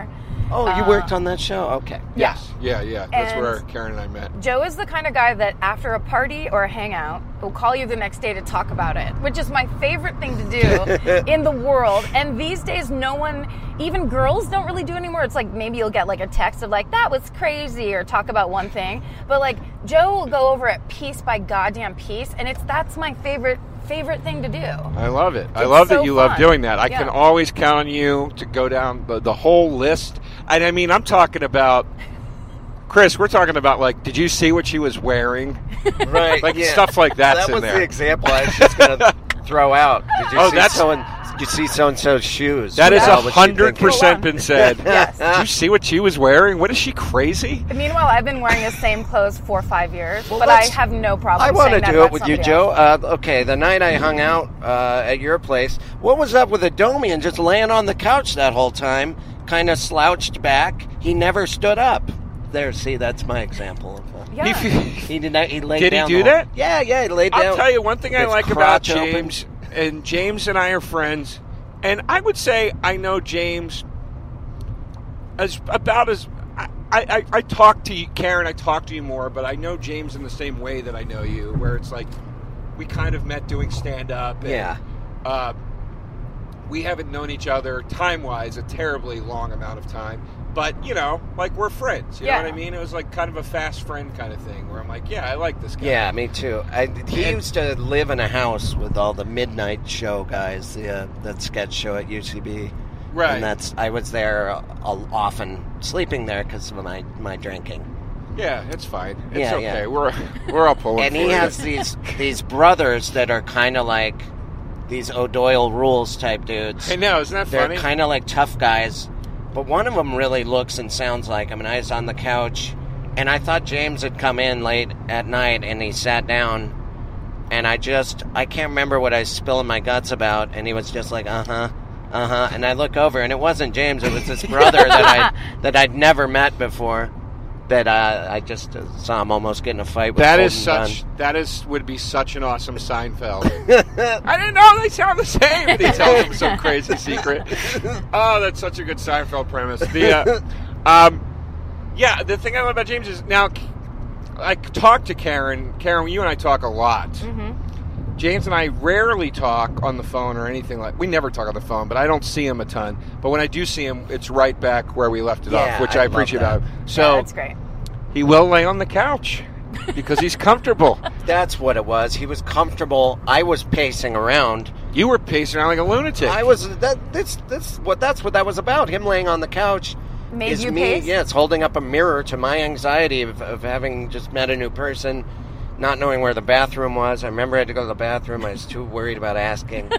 Oh, you Uh, worked on that show? Okay. Yes. Yeah, yeah. That's And- where Karen and I met. Joe is the kind of guy that after a party or a hangout will call you the next day to talk about it, which is my favorite thing to do in the world. And these days, no one, even girls don't really do anymore. It's like maybe you'll get like a text of like, that was crazy, or talk about one thing. But like Joe will go over it piece by goddamn piece. And it's that's my favorite favorite thing to do. I love it. I It's love so that you love fun. doing that. I Yeah. can always count on you to go down the, the whole list. And I mean, I'm talking about, Chris, we're talking about like, did you see what she was wearing? Right. Like yeah. stuff like that's that in was there. the example I was just going to throw out. Did you Oh, see that's- so and did you see so and so's shoes? That is What a was she hundred thinking? percent been said. Yes. Did you see what she was wearing? What is she crazy? Meanwhile, I've been wearing the same clothes for five years, Well, but I let's- have no problem I want to saying that do it about with you, somebody Joe. else. Uh, okay, the night I hung out uh, at your place, what was up with Adomian just laying on the couch that whole time, kind of slouched back? He never stood up. There, see, that's my example. Of, uh, Yeah. He- He did not. He laid Did he down do the- that? Yeah, yeah. He laid down. I'll tell you one thing I His like about crotch open. James, and James and I are friends, and I would say I know James as about as I, I, I talk to you, Karen. I talk to you more, but I know James in the same way that I know you, where it's like we kind of met doing stand up. Yeah. Uh, we haven't known each other time wise a terribly long amount of time. But, you know, like, we're friends. You Yeah. know what I mean? It was like kind of a fast friend kind of thing where I'm like, yeah, I like this guy. Yeah, me too. I, he And- used to live in a house with all the midnight show guys, the uh, that sketch show at U C B. Right. And that's I was there uh, often, sleeping there because of my, my drinking. Yeah, it's fine. It's Yeah, okay. yeah. We're we're all pulling And for he you. has these these brothers that are kind of like these O'Doyle Rules type dudes. I know, isn't that They're funny? kind of like tough guys, but one of them really looks and sounds like him. And I was on the couch, and I thought James had come in late at night, and he sat down, and I just I can't remember what I was spilling my guts about, and he was just like, uh huh. Uh huh. And I look over, and it wasn't James. It was this brother that I that I'd never met before. That uh, I just uh, saw him almost get in a fight with. That is Colton such. Dunn. That is would be such an awesome Seinfeld. I didn't know they sound the same. And he tells him some crazy secret. Oh, that's such a good Seinfeld premise. The, uh, um, yeah, the thing I love about James is now I talk to Karen. Karen, you and I talk a lot. Mm-hmm. James and I rarely talk on the phone or anything like. We never talk on the phone, but I don't see him a ton. But when I do see him, it's right back where we left it Yeah, off, which I I, love appreciate. that. About. Yeah, So that's great. he will lay on the couch because he's comfortable. That's what it was. He was comfortable. I was pacing around. You were pacing around like a lunatic. I was that. That's that's what that's what that was about. Him laying on the couch Made is you me. pace? Yeah, it's holding up a mirror to my anxiety of, of having just met a new person, not knowing where the bathroom was. I remember I had to go to the bathroom. I was too worried about asking.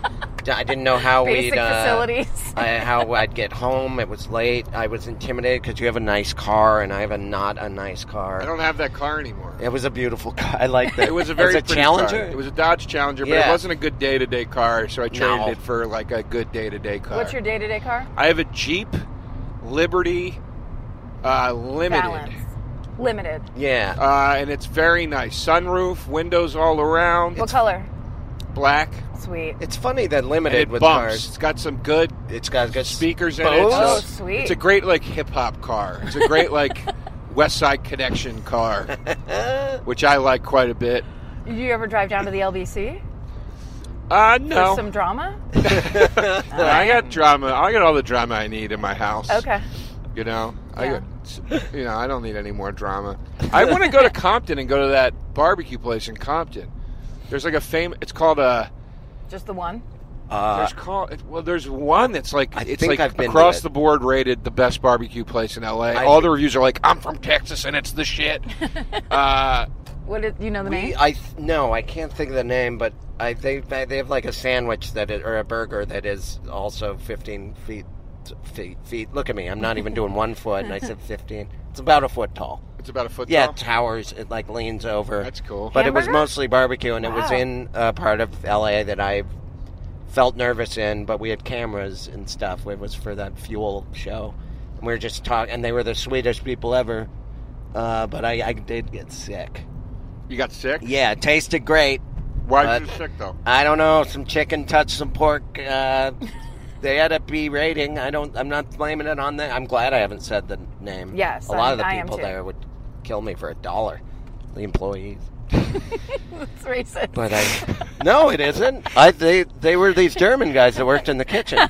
I didn't know how Basic we'd uh, facilities. I, how I'd get home. It was late. I was intimidated because you have a nice car and I have a not a nice car. I don't have that car anymore. It was a beautiful car. I like that. It was a very It was a pretty Challenger. car. It was a Dodge Challenger, but Yeah. it wasn't a good day-to-day car, so I traded No. it for like a good day-to-day car. What's your day-to-day car? I have a Jeep Liberty uh, Limited, Balance. Limited. Yeah. uh, and it's very nice. Sunroof, windows all around, What color? black, Sweet. It's funny that and limited it with bumps. cars. It's got some good It's got good speakers in Bose? it. so Oh, sweet. It's a great like hip hop car. It's a great like West Side Connection car, which I like quite a bit. Did you ever drive down to the L B C Uh, for no, some drama? I got drama. I got all the drama I need in my house. Okay. You know, Yeah. I, you know, I don't need any more drama. I want to go to Compton and go to that barbecue place in Compton. There's like a famous. It's called a. Just the one? Uh, There's called it, well. There's one that's like I it's think like I've been to across it. the board rated the best barbecue place in L A. I- All the reviews are like, I'm from Texas and it's the shit. uh, What did you know the we, name? I th- no, I can't think of the name, but I they they have like a sandwich that is, or a burger that is also fifteen feet feet feet. Look at me, I'm not even doing one foot, and I said fifteen. It's about a foot tall. it's about a foot Yeah, tall. it towers. It like leans over. That's cool. But it was Hamburger? mostly barbecue, and it was Wow. in a part of L A that I felt nervous in. But we had cameras and stuff. It was for that Fuel show, and we were just talking. And they were the sweetest people ever. Uh, but I, I did get sick. You got sick? Yeah, it tasted great. Why but- did you get sick though? I don't know. Some chicken touched some pork. Uh, they had a B rating. I don't. I'm not blaming it on them. I'm glad I haven't said the name. Yes, a lot I- of the I am people too. there would kill me for a dollar. The employees. It's racist. But I no, it isn't. I they they were these German guys that worked in the kitchen.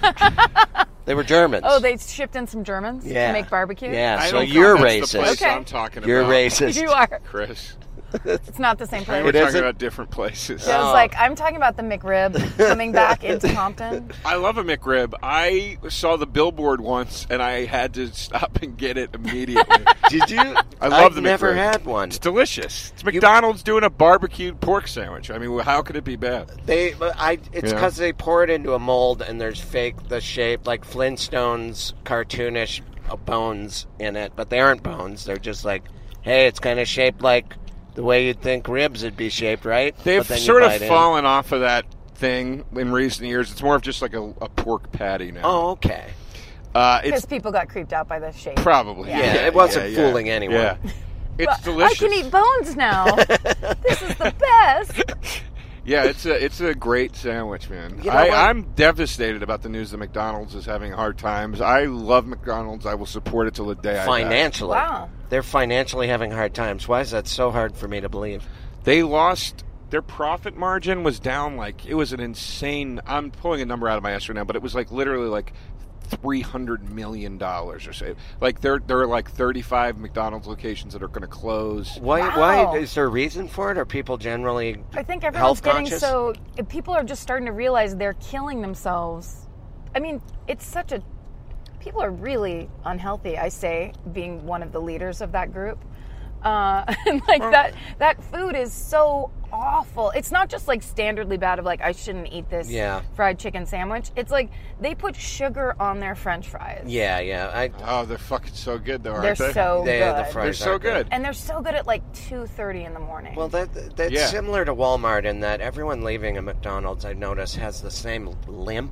They were Germans. Oh, they shipped in some Germans Yeah. to make barbecue? Yeah, I so don't you're count that's the racist. place Okay. I'm talking You're about. racist. You are. Chris. It's not the same We're place. It talking isn't? about different places. I was Oh. like, I'm talking about the McRib coming back into Compton. I love a McRib. I saw the billboard once, and I had to stop and get it immediately. Did you? I love the never McRib. had one. It's delicious. It's McDonald's doing a barbecued pork sandwich. I mean, how could it be bad? They, I. It's Yeah. because they pour it into a mold and there's fake the shape like Flintstones cartoonish uh, bones in it, but they aren't bones. They're just like, hey, it's kind of shaped like the way you'd think ribs would be shaped, right? They've But then you sort of bite in. fallen off of that thing in recent years. It's more of just like a, a pork patty now. Oh, okay. Uh, Because it's people got creeped out by the shape. probably. Yeah. Yeah, it wasn't yeah, fooling yeah. anyone. Yeah. It's Well, delicious. I can eat bones now. This is the best. Yeah, it's a it's a great sandwich, man. You know I, what? I'm devastated about the news that McDonald's is having hard times. I love McDonald's. I will support it till the day I die. Financially. Wow. They're financially having hard times. Why is that so hard for me to believe? They lost their profit margin was down like it was an insane. I'm pulling a number out of my ass right now, but it was like literally like three hundred million dollars or so. Like there there are like thirty-five McDonald's locations that are going to close. Why? Wow. Why is there a reason for it? Are people generally I think everyone's health getting conscious? so. People are just starting to realize they're killing themselves. I mean, it's such a. People are really unhealthy. I say, being one of the leaders of that group, uh, and like that. That food is so awful. It's not just like standardly bad of like I shouldn't eat this Yeah. fried chicken sandwich. It's like they put sugar on their French fries. Yeah, yeah. I, Oh, they're fucking so good though, They're aren't they? so they, good. the fries They're so are good. And they're so good at like two thirty in the morning. Well, that that's Yeah. similar to Walmart in that everyone leaving a McDonald's, I've noticed, has the same limp.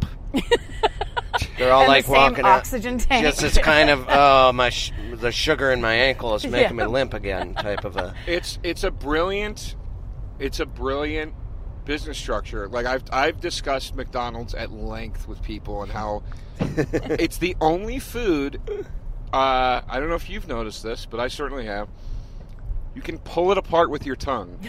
They're all And like the same walking out. oxygen tank. Just this kind of oh my sh- the sugar in my ankle is making Yeah. me limp again type of a. It's it's a brilliant it's a brilliant business structure. Like I've I've discussed McDonald's at length with people and how it's the only food. Uh, I don't know if you've noticed this, but I certainly have. You can pull it apart with your tongue.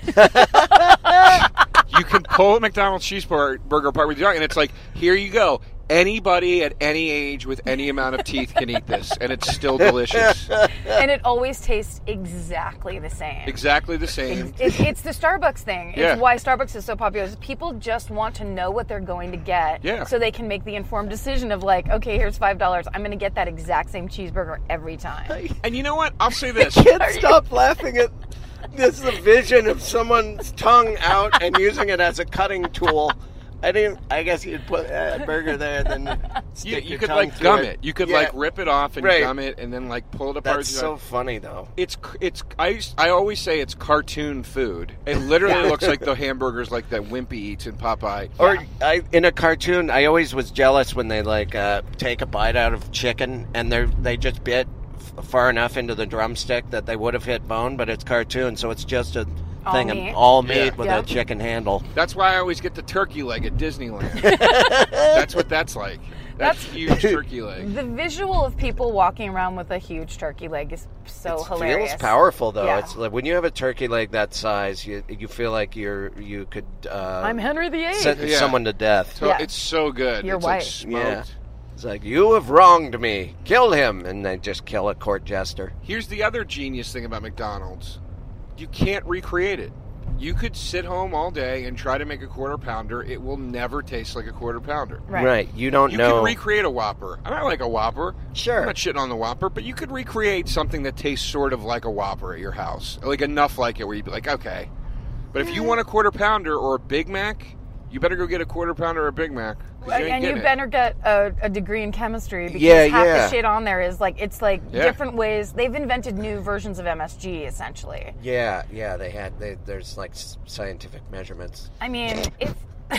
You can pull a McDonald's cheeseburger apart with your tongue, and it's like, here you go. Anybody at any age with any amount of teeth can eat this, and it's still delicious. And it always tastes exactly the same. Exactly the same. It's, it's the Starbucks thing. It's Yeah. why Starbucks is so popular. Is people just want to know what they're going to get, Yeah. so they can make the informed decision of like, okay, here's five dollars. I'm going to get that exact same cheeseburger every time. And you know what? I'll say this. Can't stop laughing at this vision of someone's tongue out and using it as a cutting tool. I didn't. I guess you'd put a burger there, and then You, stick you your could tongue like through gum it. it. You could Yeah. like rip it off and Right. gum it, and then like pull it apart. That's with so your- funny, though. It's it's I used, I always say it's cartoon food. It literally looks like the hamburgers like that Wimpy eats in Popeye. Or I, in a cartoon, I always was jealous when they like uh, take a bite out of chicken and they they just bit f- far enough into the drumstick that they would have hit bone, but it's cartoon, so it's just a All thing meat. of all meat Yeah. with Yeah. a chicken handle. That's why I always get the turkey leg at Disneyland. That's what that's like. That's, That's- huge turkey leg. The visual of people walking around with a huge turkey leg is so It hilarious. feels powerful though. Yeah. It's like when you have a turkey leg that size, you you feel like you're you could uh, I'm Henry the Eighth. sentence Yeah. someone to death. So Yeah. it's so good. You're it's white. like smoked. Yeah. It's like, you have wronged me. Kill him. And they just kill a court jester. Here's the other genius thing about McDonald's. You can't recreate it. You could sit home all day and try to make a quarter pounder. It will never taste like a quarter pounder. Right. You don't You know. can recreate a Whopper. I like a Whopper. Sure. I'm not shitting on the Whopper, but you could recreate something that tastes sort of like a Whopper at your house. Like enough like it where you'd be like, okay. But if you want a quarter pounder or a Big Mac, you better go get a quarter pounder or a Big Mac. 'cause you ain't And you getting it. better get a, a degree in chemistry because Yeah, half yeah. the shit on there is like it's like Yeah. different ways. They've invented new versions of M S G essentially. Yeah, yeah, they had. They, there's like s- scientific measurements. I mean, if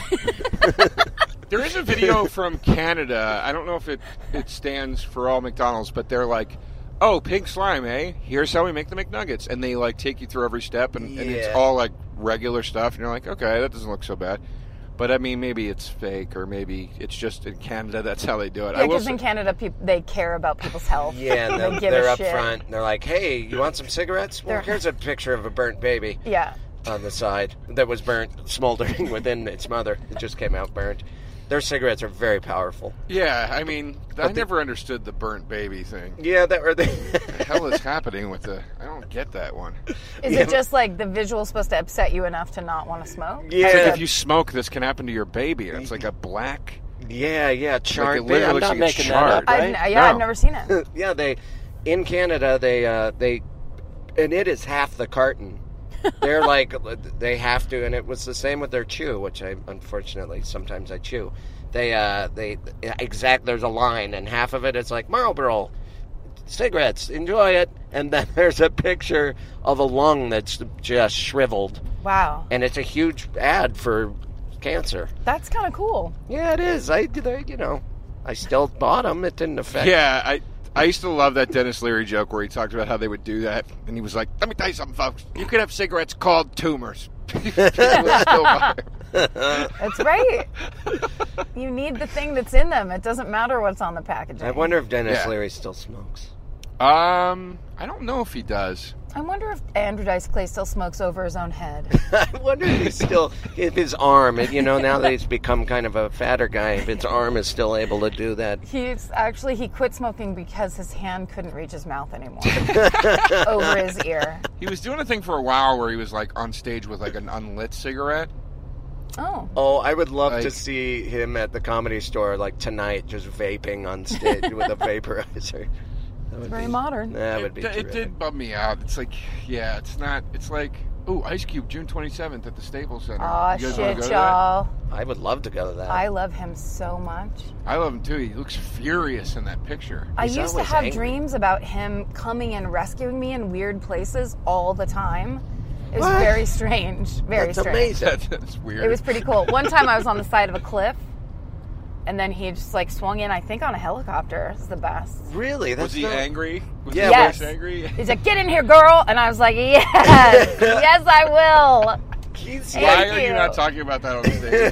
There is a video from Canada. I don't know if it, it stands for all McDonald's, but they're like, oh, pink slime, eh? Here's how we make the McNuggets. And they like take you through every step, and, and it's Yeah. all like regular stuff. And you're like, okay, that doesn't look so bad. But I mean, maybe it's fake, or maybe it's just in Canada. That's how they do it. Yeah, I will because in say- Canada, peop they care about people's health. Yeah, and they they're, give they're a up shit. front. And they're like, hey, you want some cigarettes? Well, They're- here's a picture of a burnt baby Yeah. on the side that was burnt, smoldering within its mother. It just came out burnt. Their cigarettes are very powerful. Yeah, I mean, I But the- never understood the burnt baby thing. Yeah, that or they. What the hell is happening with the? I don't get that one. Is Yeah. it just like the visual supposed to upset you enough to not want to smoke? Yeah. It's like if you smoke, this can happen to your baby. And it's like a black. Yeah, yeah, charred. it literally I'm looks not like it's making that up, charred. I've, right? yeah, No. I've never seen it. Yeah, they in Canada they uh, they and it is half the carton. They're like they have to, and it was the same with their chew, which I unfortunately sometimes I chew. They uh they exact there's a line, and half of it is like Marlboro cigarettes, enjoy it, and then there's a picture of a lung that's just shriveled, Wow. and it's a huge ad for cancer. That's kind of cool. Yeah, it is. I did, I, you know, I still bought them. It didn't affect. Yeah, I I used to love that Dennis Leary joke where he talked about how they would do that, and he was like, "Let me tell you something, folks. You could have cigarettes called tumors." People would still buy 'em. That's right. You need the thing that's in them. It doesn't matter what's on the packaging. I wonder if Dennis Yeah. Leary still smokes. Um, I don't know if he does. I wonder if Andrew Dice Clay still smokes over his own head. I wonder if he's still, if his arm, you know, now that he's become kind of a fatter guy, if his arm is still able to do that. He's actually, he quit smoking because his hand couldn't reach his mouth anymore. Over his ear. He was doing a thing for a while where he was like on stage with like an unlit cigarette. Oh. Oh, I would love to Like- see him at the Comedy Store, like tonight, just vaping on stage with a vaporizer. That would Very be, modern. That would It, be d- it terrific. did bum me out. It's like, yeah, it's not. It's like, oh, Ice Cube, June twenty-seventh at the Staples Center. Aw, You guys wanna shit, go to that? y'all. I would love to go to that. I love him so much. I love him too. He looks furious in that picture. I He's used to always have angry. dreams about him coming and rescuing me in weird places all the time. It was What? very strange. Very That's strange. amazing. That's, that's weird. It was pretty cool. One time I was on the side of a cliff, and then he just like swung in, I think on a helicopter. It's the best. Really? That's Was he not- angry? Was Yeah, he Yes. angry? He's like, "Get in here, girl," and I was like, "Yes, yes, I will." He's Thank Why are you. you not talking about that on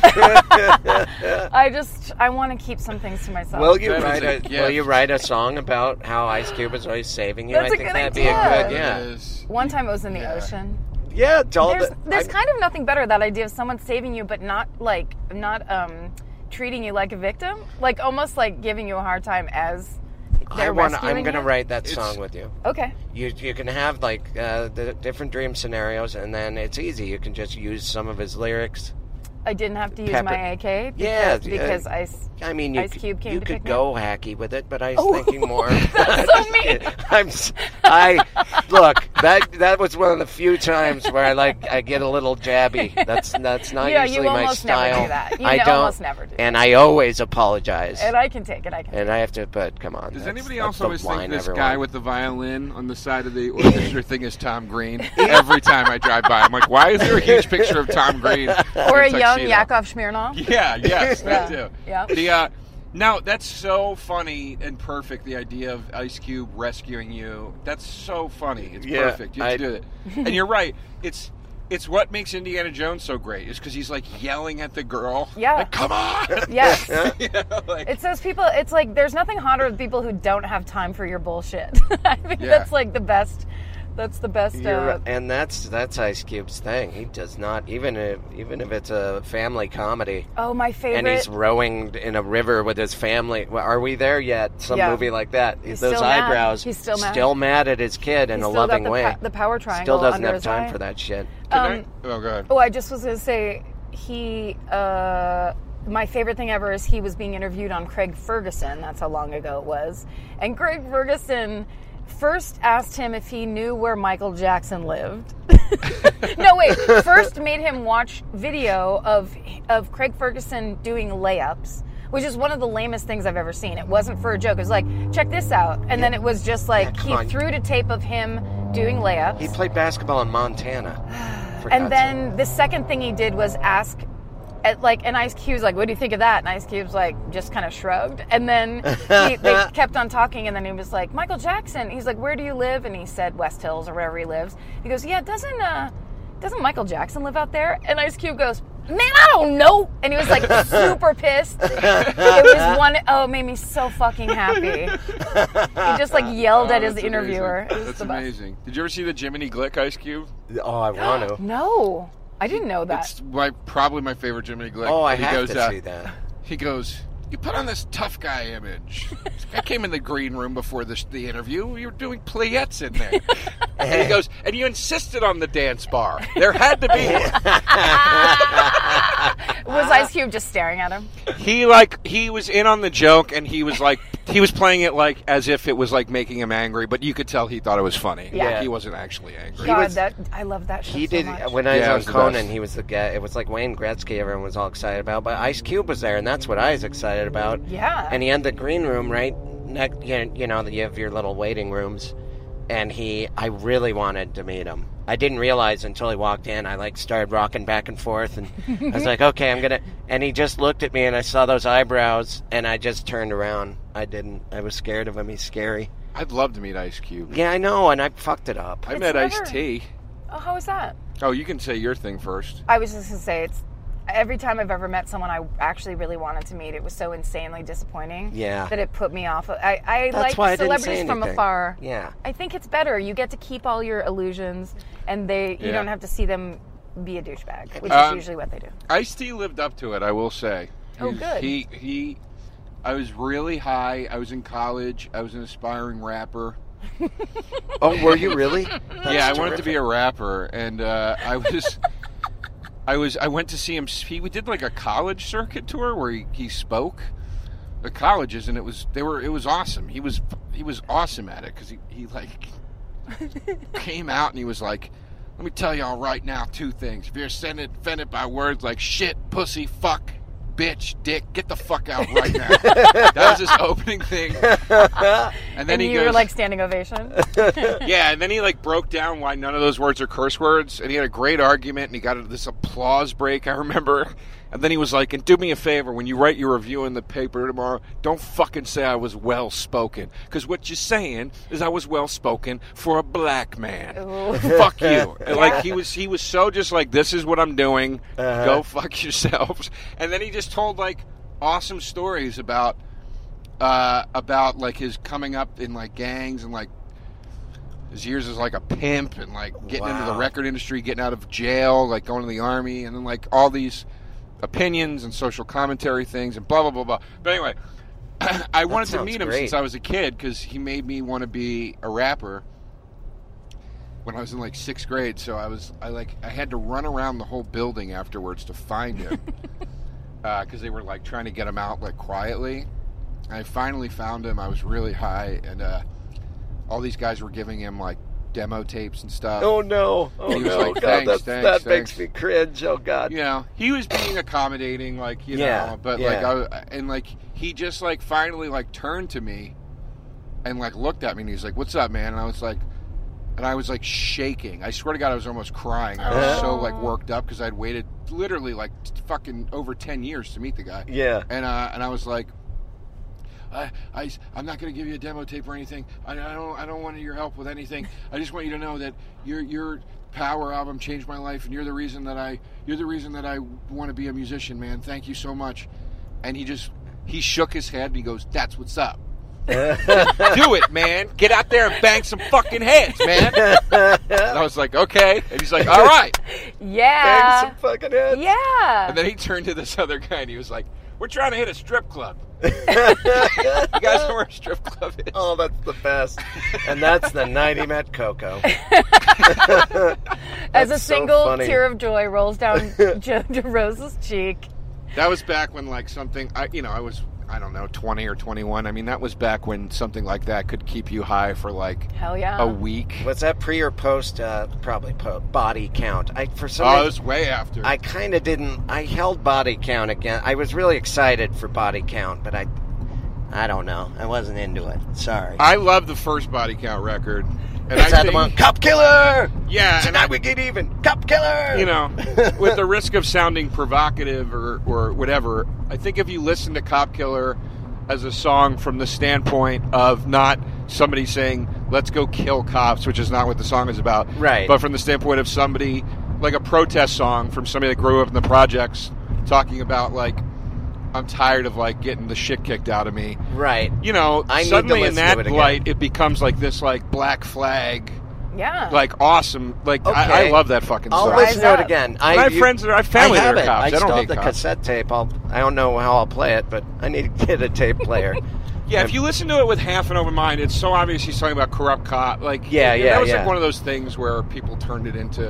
stage? I just, I want to keep some things to myself. Will you That is write a a gift. Will you write a song about how Ice Cube is always saving you? That's I a think good that'd idea. be a good It yeah. is. One time it was in the Yeah. ocean. Yeah, tell There's, the- there's I'm- kind of nothing better, that idea of someone saving you, but not like, not um, treating you like a victim, like almost like giving you a hard time as they're I want. rescuing I'm going to you. write that It's- song with you. Okay. You you can have like uh, the different dream scenarios, and then it's easy. You can just use some of his lyrics. I didn't have to use Pepper. my A K because, Yeah, because uh, I. I mean, you Ice c- Cube came you to could pick me go hacky with it, but I was Oh, thinking more. that's so mean. I'm. s- I look that that was one of the few times where I like I get a little jabby. That's that's not Yeah, you usually my almost never style. do that. You I n- don't, almost never do and I always apologize. And I can take it. I can. And I have to, but come on. Does that's- anybody that's else the always think line this everyone- guy with the violin on the side of the orchestra thing is Tom Green? Every time I drive by, I'm like, why is there a huge picture of Tom Green? Or a in young tuxedo? Yakov Smirnoff. Yeah, yes, that Yeah, too. yeah. The uh, now that's so funny and perfect. The idea of Ice Cube rescuing you. That's so funny. It's Yeah, perfect. You have I- to do it. And you're right. It's it's what makes Indiana Jones so great. Is because he's like yelling at the girl. Yeah. Like, come on. Yes. You know, like- It's those people. It's like there's nothing hotter than people who don't have time for your bullshit. I think Yeah. that's like the best. That's the best. You're- Uh, and that's that's Ice Cube's thing. He does not even if even if it's a family comedy. oh, my favorite. And he's rowing in a river with his family. Well, are we there yet? Some Yeah. movie like that. He's Those still mad. eyebrows. He's still mad. Still mad at his kid in He's a still got loving the way. pa- the power triangle Still doesn't under have his time eye. for that shit. Can um, I- oh, go ahead. Oh, I just was going to say, he, uh, my favorite thing ever is he was being interviewed on Craig Ferguson. That's how long ago it was. And Craig Ferguson first asked him if he knew where Michael Jackson lived. No, wait. First made him watch video of of Craig Ferguson doing layups, which is one of the lamest things I've ever seen. It wasn't for a joke. It was like, check this out. And then it was just like, Yeah, come he on. threw to tape of him doing layups. He played basketball in Montana. for And God's sake. then the second thing he did was ask, at like, and Ice Cube's like, what do you think of that? And Ice Cube's like, just kind of shrugged. And then he, they kept on talking, and then he was like, Michael Jackson. He's like, where do you live? And he said West Hills or wherever he lives. He goes, yeah, doesn't uh, doesn't Michael Jackson live out there? And Ice Cube goes, man, I don't know. And he was like super pissed. It was one, oh, it made me so fucking happy. He just like yelled Oh, at his that's interviewer. amazing. It was That's the best. amazing. Did you ever see the Jiminy Glick Ice Cube? Oh, I want to. No, I didn't know that. It's my probably my favorite Jiminy Glick. Oh, I he have goes, to uh, see that. He goes, you put on this tough guy image. I came in the green room before this, the interview. You were doing playettes in there. And he goes, and you insisted on the dance bar. There had to be one. Was Ice Cube just staring at him? He like he was in on the joke, and he was like he was playing it like as if it was like making him angry, but you could tell he thought it was funny. Yeah. Like, he wasn't actually angry. God, was- that I love that show He so did much. when I Yeah, it was was on the Conan. best. He was the guy. It was like Wayne Gretzky. Everyone was all excited about, but Ice Cube was there, and that's what I was excited about. Yeah. And he had the green room right next. You know, you have your little waiting rooms, and he. I really wanted to meet him. I didn't realize until he walked in. I like started rocking back and forth, and I was like, okay, I'm gonna. And he just looked at me, and I saw those eyebrows, and I just turned around. I didn't. I was scared of him. He's scary. I'd love to meet Ice Cube. Yeah, I know, and I fucked it up. I It's met never- Ice T. Oh, how was that? Oh, you can say your thing first. I was just gonna say it's every time I've ever met someone I actually really wanted to meet, it was so insanely disappointing. Yeah. That it put me off. I, I That's like why I didn't say celebrities from anything. afar. Yeah. I think it's better. You get to keep all your illusions, and they you Yeah. don't have to see them be a douchebag, which Um, is usually what they do. Ice T lived up to it, I will say. Oh, He's- good. He he. I was really high. I was in college. I was an aspiring rapper. Oh, were you really? yeah, I wanted to be a rapper, and uh, I was, I was, I went to see him. He we did like a college circuit tour where he, he spoke at colleges, and it was they were it was awesome. He was he was awesome at it because he he like came out and he was like, let me tell y'all right now two things. If you're offended, offended by words like shit, pussy, fuck, bitch, dick, get the fuck out right now. That was his opening thing. And then And he you goes, were like standing ovation. yeah, and then he like broke down why none of those words are curse words, and he had a great argument, and he got this applause break, I remember. And then he was like, and do me a favor, when you write your review in the paper tomorrow, don't fucking say I was well-spoken, because what you're saying is I was well-spoken for a black man. Ooh. Fuck you. And like he was he was so just like, this is what I'm doing, Uh-huh. go fuck yourselves. And then he just told like awesome stories about uh, about like his coming up in like gangs and like his years as like a pimp and like getting into the Wow. record industry, getting out of jail, like going to the army, and then like all these opinions and social commentary things and blah blah blah blah. But anyway, I wanted to sounds meet him great. since I was a kid because he made me want to be a rapper when I was in like sixth grade. So I was I like I had to run around the whole building afterwards to find him because they were like trying to get him out like quietly. I finally found him. I was really high, and uh, all these guys were giving him like demo tapes and stuff. Oh no! Oh He was no! like, God, "Thanks, that's, thanks, that thanks." makes me cringe. Oh God! You know, he was being accommodating, like you Yeah, know, but yeah. like I and like he just like finally like turned to me and like looked at me and he was like, "What's up, man?" And I was like, and I was like shaking. I swear to God, I was almost crying. I was so like worked up because I'd waited literally like t- fucking over ten years to meet the guy. Yeah. And uh, and I was like, I, I, I'm not going to give you a demo tape or anything. I, I don't I don't want your help with anything. I just want you to know that your your Power album changed my life, and you're the reason that I you're the reason that I want to be a musician, man. Thank you so much. And he just he shook his head and he goes, "That's what's up. Do it, man. Get out there and bang some fucking heads, man." And I was like, "Okay." And he's like, "All right." Yeah. Bang some fucking heads. Yeah. And then he turned to this other guy and he was like, "We're trying to hit a strip club. You guys know where a strip club is?" Oh, that's the best. And that's the night he met Coco. As a That's so single funny. tear of joy rolls down Joe DeRosa's cheek. That was back when, like, something, I, you know, I was, I don't know, twenty or twenty-one. I mean, that was back when something like that could keep you high for, like, Hell yeah. a week. Was that pre or post? Uh, probably po- body count. I for some Oh, it reason was way after. I kind of didn't. I held body count again. I was really excited for body count, but I, I don't know. I wasn't into it. Sorry. I love the first Body Count record. And Is I that the think, one? Cop killer. Yeah, and Tonight I, we get even. Cop killer. you know, with the risk of sounding provocative or, or whatever, I think if you listen to Cop Killer as a song from the standpoint of not somebody saying, "Let's go kill cops," which is not what the song is about, Right. but from the standpoint of somebody like a protest song from somebody that grew up in the projects, talking about like, I'm tired of like getting the shit kicked out of me. Right. You know, I need to suddenly in listen to that it again. light, it becomes like this like Black Flag, Yeah. like awesome. Like Okay. I, I love that fucking I'll song. Rise listen to it up. again. I have you- friends that are, I have family I have that are it. cops. I I, don't still hate have the cops. cassette tape. I'll, I don't know how I'll play it, but I need to get a tape player. Yeah, if you listen to it with half an open mind, it's so obvious he's talking about corrupt cop. Like, Yeah, it- yeah, That was yeah. like one of those things where people turned it into.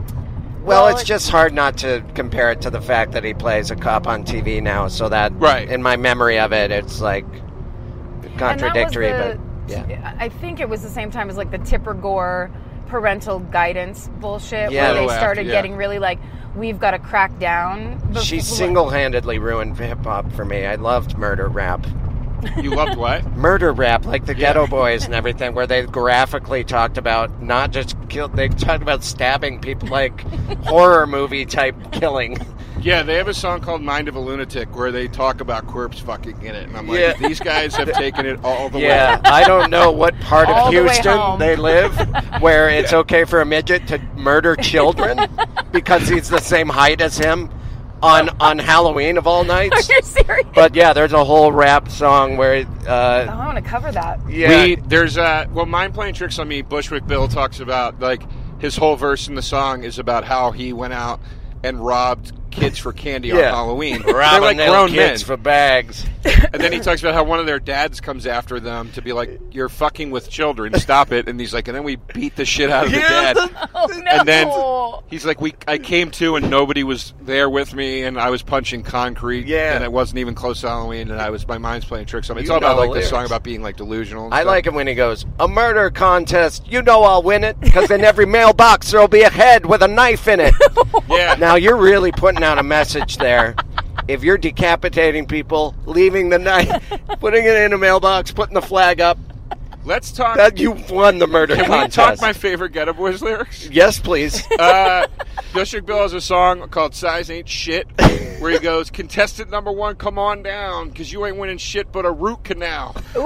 Well, Well, it's it- just hard not to compare it to the fact that he plays a cop on T V now, so that Right. in my memory of it, it's like contradictory, And that but was the, yeah. I think it was the same time as like the Tipper Gore parental guidance bullshit, Yeah. where they Left, started yeah. getting really like, we've got to crack down. bef- She single-handedly ruined hip-hop for me. I loved murder rap. You loved what? Murder rap, like the Ghetto Boys and everything, where they graphically talked about not just kill, they talked about stabbing people, like horror movie type killing. Yeah, they have a song called "Mind of a Lunatic" where they talk about corpse fucking in it, and I'm like, Yeah. these guys have taken it all the Yeah, way. I don't know what part All of the way Houston home. they live where it's okay for a midget to murder children because he's the same height as him on on Halloween of all Are nights. you serious? But yeah, there's a whole rap song where oh, uh, I want to cover that. yeah, We there's uh well, Mind Playing Tricks on Me. Bushwick Bill talks about like his whole verse in the song is about how he went out and robbed kids for candy on Yeah. Halloween. They're robbing like little grown men. kids for bags. And then he talks about how one of their dads comes after them to be like, "You're fucking with children, stop it." And he's like, and then we beat the shit out of the Yeah, dad. Oh no! And then he's like, "We, I came to, and nobody was there with me, and I was punching concrete, Yeah. and it wasn't even close to Halloween, and I was my mind's playing tricks on me." It's You all about know the like this song lyrics. about being like delusional. And I stuff. like it when he goes, "A murder contest, you know I'll win it, because in every mailbox there'll be a head with a knife in it." Yeah. Now you're really putting out a message there. If you're decapitating people, leaving the knife, putting it in a mailbox, putting the flag up, Let's talk. that you won the murder Can we contest. talk my favorite Ghetto Boys lyrics? Yes, please. Uh, Bushwick Bill has a song called "Size Ain't Shit," where he goes, "Contestant number one, come on down, because you ain't winning shit but a root canal. oh,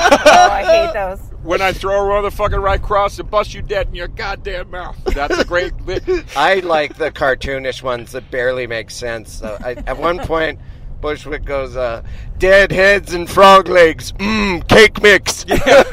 I hate those. When I throw a motherfucker right across and bust you dead in your goddamn mouth." That's a great. Li- I like the cartoonish ones that barely make sense. Uh, I, at one point, Bushwick goes, uh, "Dead heads and frog legs, mmm, cake mix."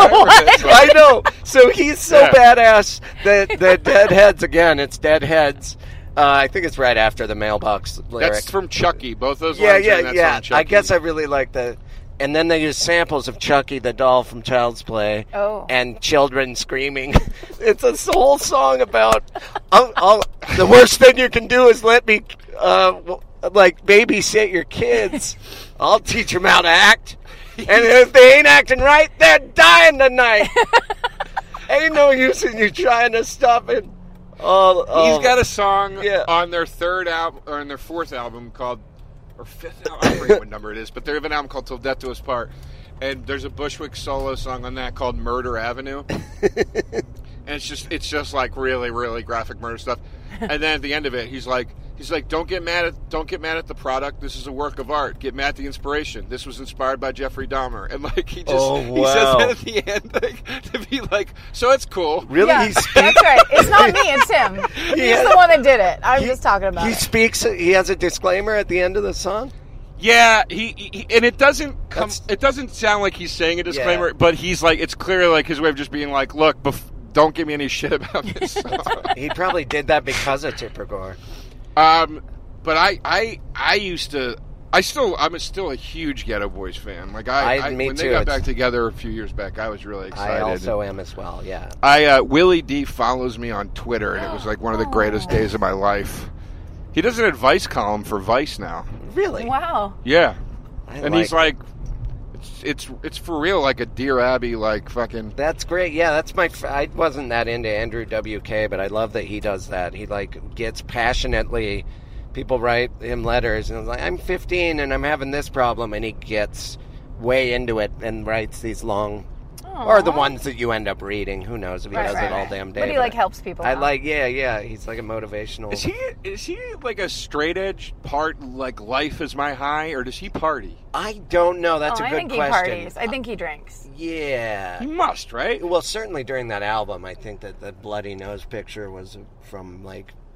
I know. So he's so Yeah. badass that the dead heads again. It's dead heads. Uh, I think it's right after the mailbox lyric. That's from Chucky. Both those yeah, lines are in yeah, that yeah. song, Chucky. I guess I really like the. And then they use samples of Chucky the doll from Child's Play, Oh. and children screaming. It's a whole song about. I'll, I'll, the worst thing you can do is let me, uh, w- like babysit your kids. I'll teach them how to act, and if they ain't acting right, they're dying tonight. Ain't no use in you trying to stop it. Oh, oh. He's got a song Yeah. on their third album or on their fourth album called, or fifth album, I forget what number it is, but they have an album called "Till Death Do Us Part," and there's a Bushwick solo song on that called "Murder Avenue," and it's just it's just like really really graphic murder stuff. And then at the end of it, he's like. He's like, don't get mad at don't get mad at the product. This is a work of art. Get mad at the inspiration. This was inspired by Jeffrey Dahmer, and like he just Oh, he says wow. that at the end like, to be like, so it's cool. Really? Yeah, He speaks. that's right. It's not me. It's him. He's Yeah. the one that did it. I'm He- just talking about He it. speaks. He has a disclaimer at the end of the song. Yeah, he, he and it doesn't come. That's- It doesn't sound like he's saying a disclaimer, Yeah. but he's like, it's clearly like his way of just being like, look, bef- don't give me any shit about this song. He probably did that because of Tipper Gore. um, but I, I, I used to. I still, I'm a, still a huge Ghetto Boys fan. Like I, I- I me when too, they got it's- back together a few years back, I was really excited. I also am as well. Yeah. I uh, Willie D follows me on Twitter, and it was like one of the greatest days of my life. He does an advice column for Vice now. Really? Wow. Yeah, I and he's like, it's it's it's for real, like a Dear Abby, like fucking. That's great. Yeah, that's my. Fr- I wasn't that into Andrew W K, but I love that he does that. He like gets passionately. People write him letters, and it's like, I'm fifteen and I'm having this problem, and he gets way into it and writes these long, or the Aw. ones that you end up reading. Who knows if he Right, does right, it all right. damn day? But he like helps people. I out. like. Yeah, yeah. He's like a motivational. Is he is he like a straight edge part, like life is my high, or does he party? I don't know. That's oh, a I good think question. he parties. I think he drinks. Yeah. He must, right? Well, certainly during that album, I think that the bloody nose picture was from like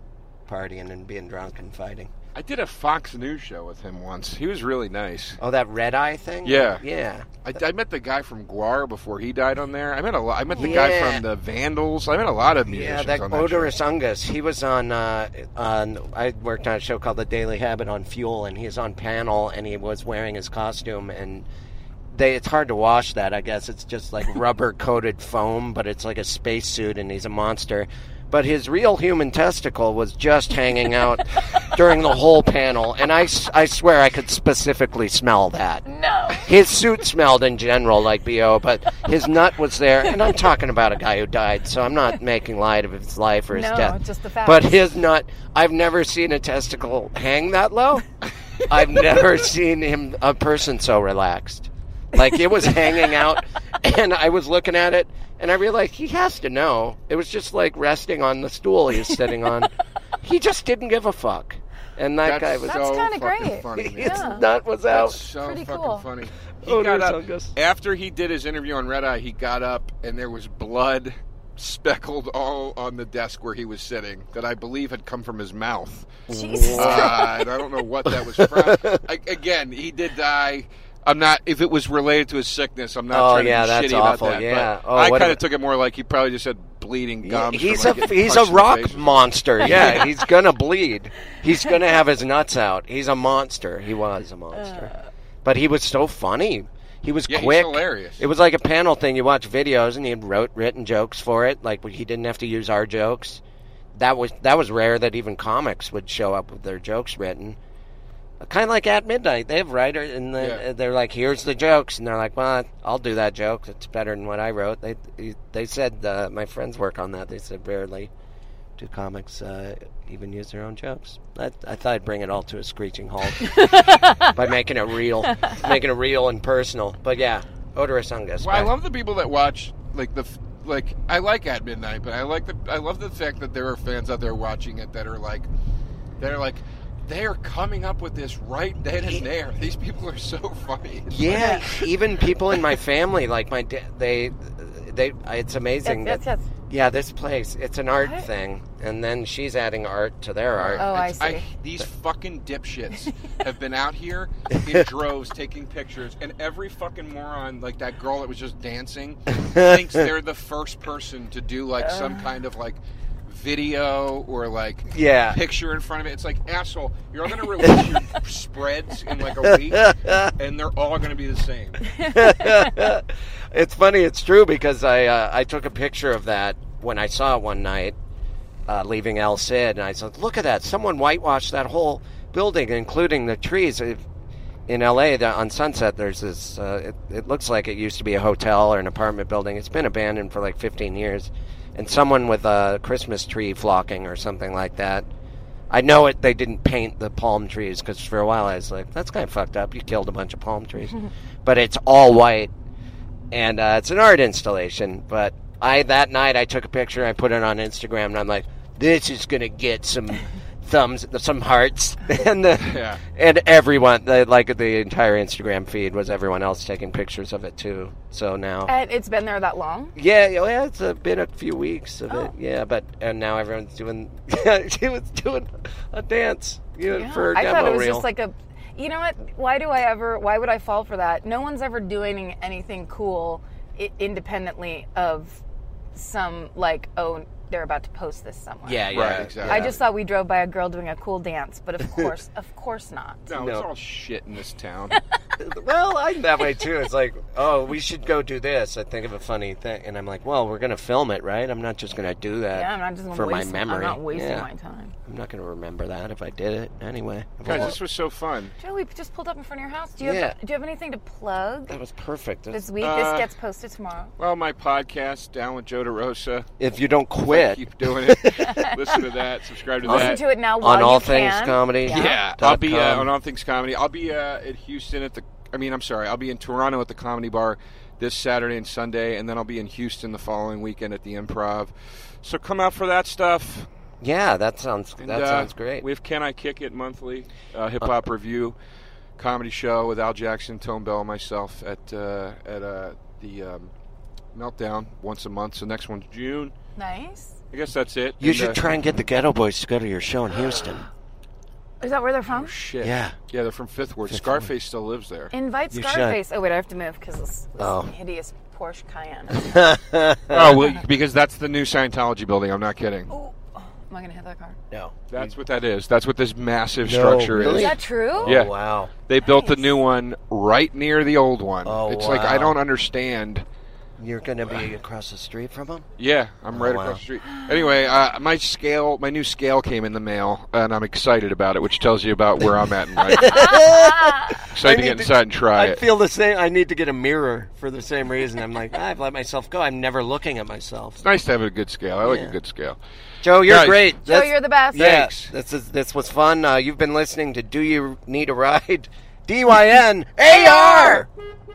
partying and being drunk and fighting. I did a Fox News show with him once. He was really nice. Oh, that red eye thing? Yeah. Yeah. I, I met the guy from Guar before he died on there. I met a lot. I met the Yeah. guy from the Vandals. I met a lot of Yeah, musicians that on that Odorous show. Ungus. He was on, uh, on. I worked on a show called The Daily Habit on Fuel, and he was on panel, and he was wearing his costume, and they. It's hard to wash that. I guess it's just like rubber coated foam, but it's like a spacesuit, and he's a monster. But his real human testicle was just hanging out during the whole panel, and I, s- I swear I could specifically smell that. No. His suit smelled in general like B O, but his nut was there. And I'm talking about a guy who died, so I'm not making light of his life or his No, death. just the facts. But his nut, I've never seen a testicle hang that low. I've never seen him a person so relaxed. Like, it was hanging out, and I was looking at it, and I realized he has to know. It was just like resting on the stool he was sitting on. He just didn't give a fuck. And that That's guy was... That's so kinda fucking great. funny, man. His Yeah. nut was out. That's so Pretty fucking cool. funny. He Oh, got there's up August. after he did his interview on Red Eye. He got up and there was blood speckled all on the desk where he was sitting that I believe had come from his mouth. Jesus. Uh, and I don't know what that was from. I, again, he did die. I'm not. If it was related to his sickness, I'm not Oh, trying yeah, to be that's shitty awful, about that. yeah. But Oh, I what kind a- of took it more like he probably just had bleeding gums. He's from, a like, getting he's punched a in the rock face. monster. Yeah, he's gonna bleed. He's gonna have his nuts out. He's a monster. He was a monster, but he was so funny. He was Yeah, he's quick. hilarious. It was like a panel thing. You watch videos, and he had wrote written jokes for it. Like he didn't have to use our jokes. That was that was rare that even comics would show up with their jokes written. Kind of like At Midnight, they have writers, and the, Yeah. they're like, "Here's the jokes," and they're like, "Well, I'll do that joke. It's better than what I wrote." They they said uh, my friends work on that. They said rarely do comics uh, even use their own jokes. I, I thought I'd bring it all to a screeching halt by making it real, making it real and personal. But yeah, Odorous Ungus. Well, I love the people that watch like the f- like. I like At Midnight, but I like the I love the fact that there are fans out there watching it that are like, that are like, they are coming up with this right then and there. These people are so funny. It's Yeah, even people in my family, like my da- they, they. It's amazing Yes, that. yes, yes. Yeah, this place, it's an art What? thing, and then she's adding art to their art. Oh, I It's- see. these fucking dipshits have been out here in droves taking pictures, and every fucking moron, like that girl that was just dancing, thinks they're the first person to do like some kind of like video or like Yeah. picture in front of it. It's like, asshole, you're going to release your spreads in like a week, and they're all going to be the same. It's funny, it's true, because I uh, I took a picture of that when I saw it one night, uh, leaving El Cid, and I said, "Look at that! Someone whitewashed that whole building, including the trees." If- In L A, the, on Sunset, there's this. Uh, it, it looks like it used to be a hotel or an apartment building. It's been abandoned for like fifteen years, and someone with a Christmas tree flocking or something like that. I know it. They didn't paint the palm trees, because for a while I was like, "That's kind of fucked up. You killed a bunch of palm trees," but it's all white, and uh, it's an art installation. But I that night I took a picture, I put it on Instagram, and I'm like, "This is gonna get some." thumbs, some hearts, and the, Yeah. and everyone, the, like the entire Instagram feed was everyone else taking pictures of it too. So now, And it's been there that long? yeah, oh, yeah, it's uh, been a few weeks of Oh. it, yeah. But and now everyone's doing, yeah, she was doing a dance, you know, Yeah. for a I demo thought it was reel. just like a. You know what? Why do I ever? Why would I fall for that? No one's ever doing anything cool I- independently of some like oh they're about to post this somewhere. yeah, yeah, Right, exactly. I just thought we drove by a girl doing a cool dance, but of course, of course not. No, No. it's all shit in this town. Well, I'm that way too. It's like, oh, we should go do this. I think of a funny thing, and I'm like, well, we're gonna film it, right? I'm not just gonna do that. Yeah, I'm not just gonna for waste. my memory. I'm not wasting Yeah. my time. I'm not gonna remember that if I did it anyway. Guys, this was so fun. Joe, we just pulled up in front of your house. Do you Yeah. have Do you have anything to plug That was perfect. this week? Uh, this gets posted tomorrow. Well, my podcast, Down with Joe DeRosa. If you don't I quit keep doing it. Listen to that. Subscribe to Listen that. to it now while on All you Things can. Comedy, Yeah. Yeah, dot I'll be uh, com. on All Things Comedy. I'll be uh, at Houston at the. I mean, I'm sorry. I'll be in Toronto at the Comedy Bar this Saturday and Sunday, and then I'll be in Houston the following weekend at the Improv. So come out for that stuff. Yeah, that sounds And, that uh, sounds great. We have Can I Kick It monthly uh, hip hop review comedy show with Al Jackson, Tone Bell, and myself at uh, at uh, the um, Meltdown once a month. So next one's June. Nice. I guess that's it. You And, should uh, try and get the Ghetto Boys to go to your show in Houston. Is that where they're from? Shit. Yeah. Yeah, they're from Fifth Ward. Scarface still lives there. Invite You Scarface. Oh wait, I have to move because this, this Oh. hideous Porsche Cayenne. Oh, well, because that's the new Scientology building. I'm not kidding. Oh, am I gonna hit that car? No. That's what that is. That's what this massive No, structure really? Is is. that true? Oh, Yeah. wow. They built the Nice. new one right near the old one. Oh, it's like I wow. don't understand. You're going to be across the street from them? Yeah, I'm right Oh, wow. across the street. Anyway, uh, my scale, my new scale came in the mail, and I'm excited about it, which tells you about where I'm at in life. Excited to get inside and try I it. feel the same. I need to get a mirror for the same reason. I'm like, I've let myself go. I'm never looking at myself. It's nice to have a good scale. I like Yeah. a good scale. Joe, you're Guys. great. Joe, you're the best. Yeah, Thanks. this is this was fun. Uh, you've been listening to Do You Need a Ride? D Y N A R.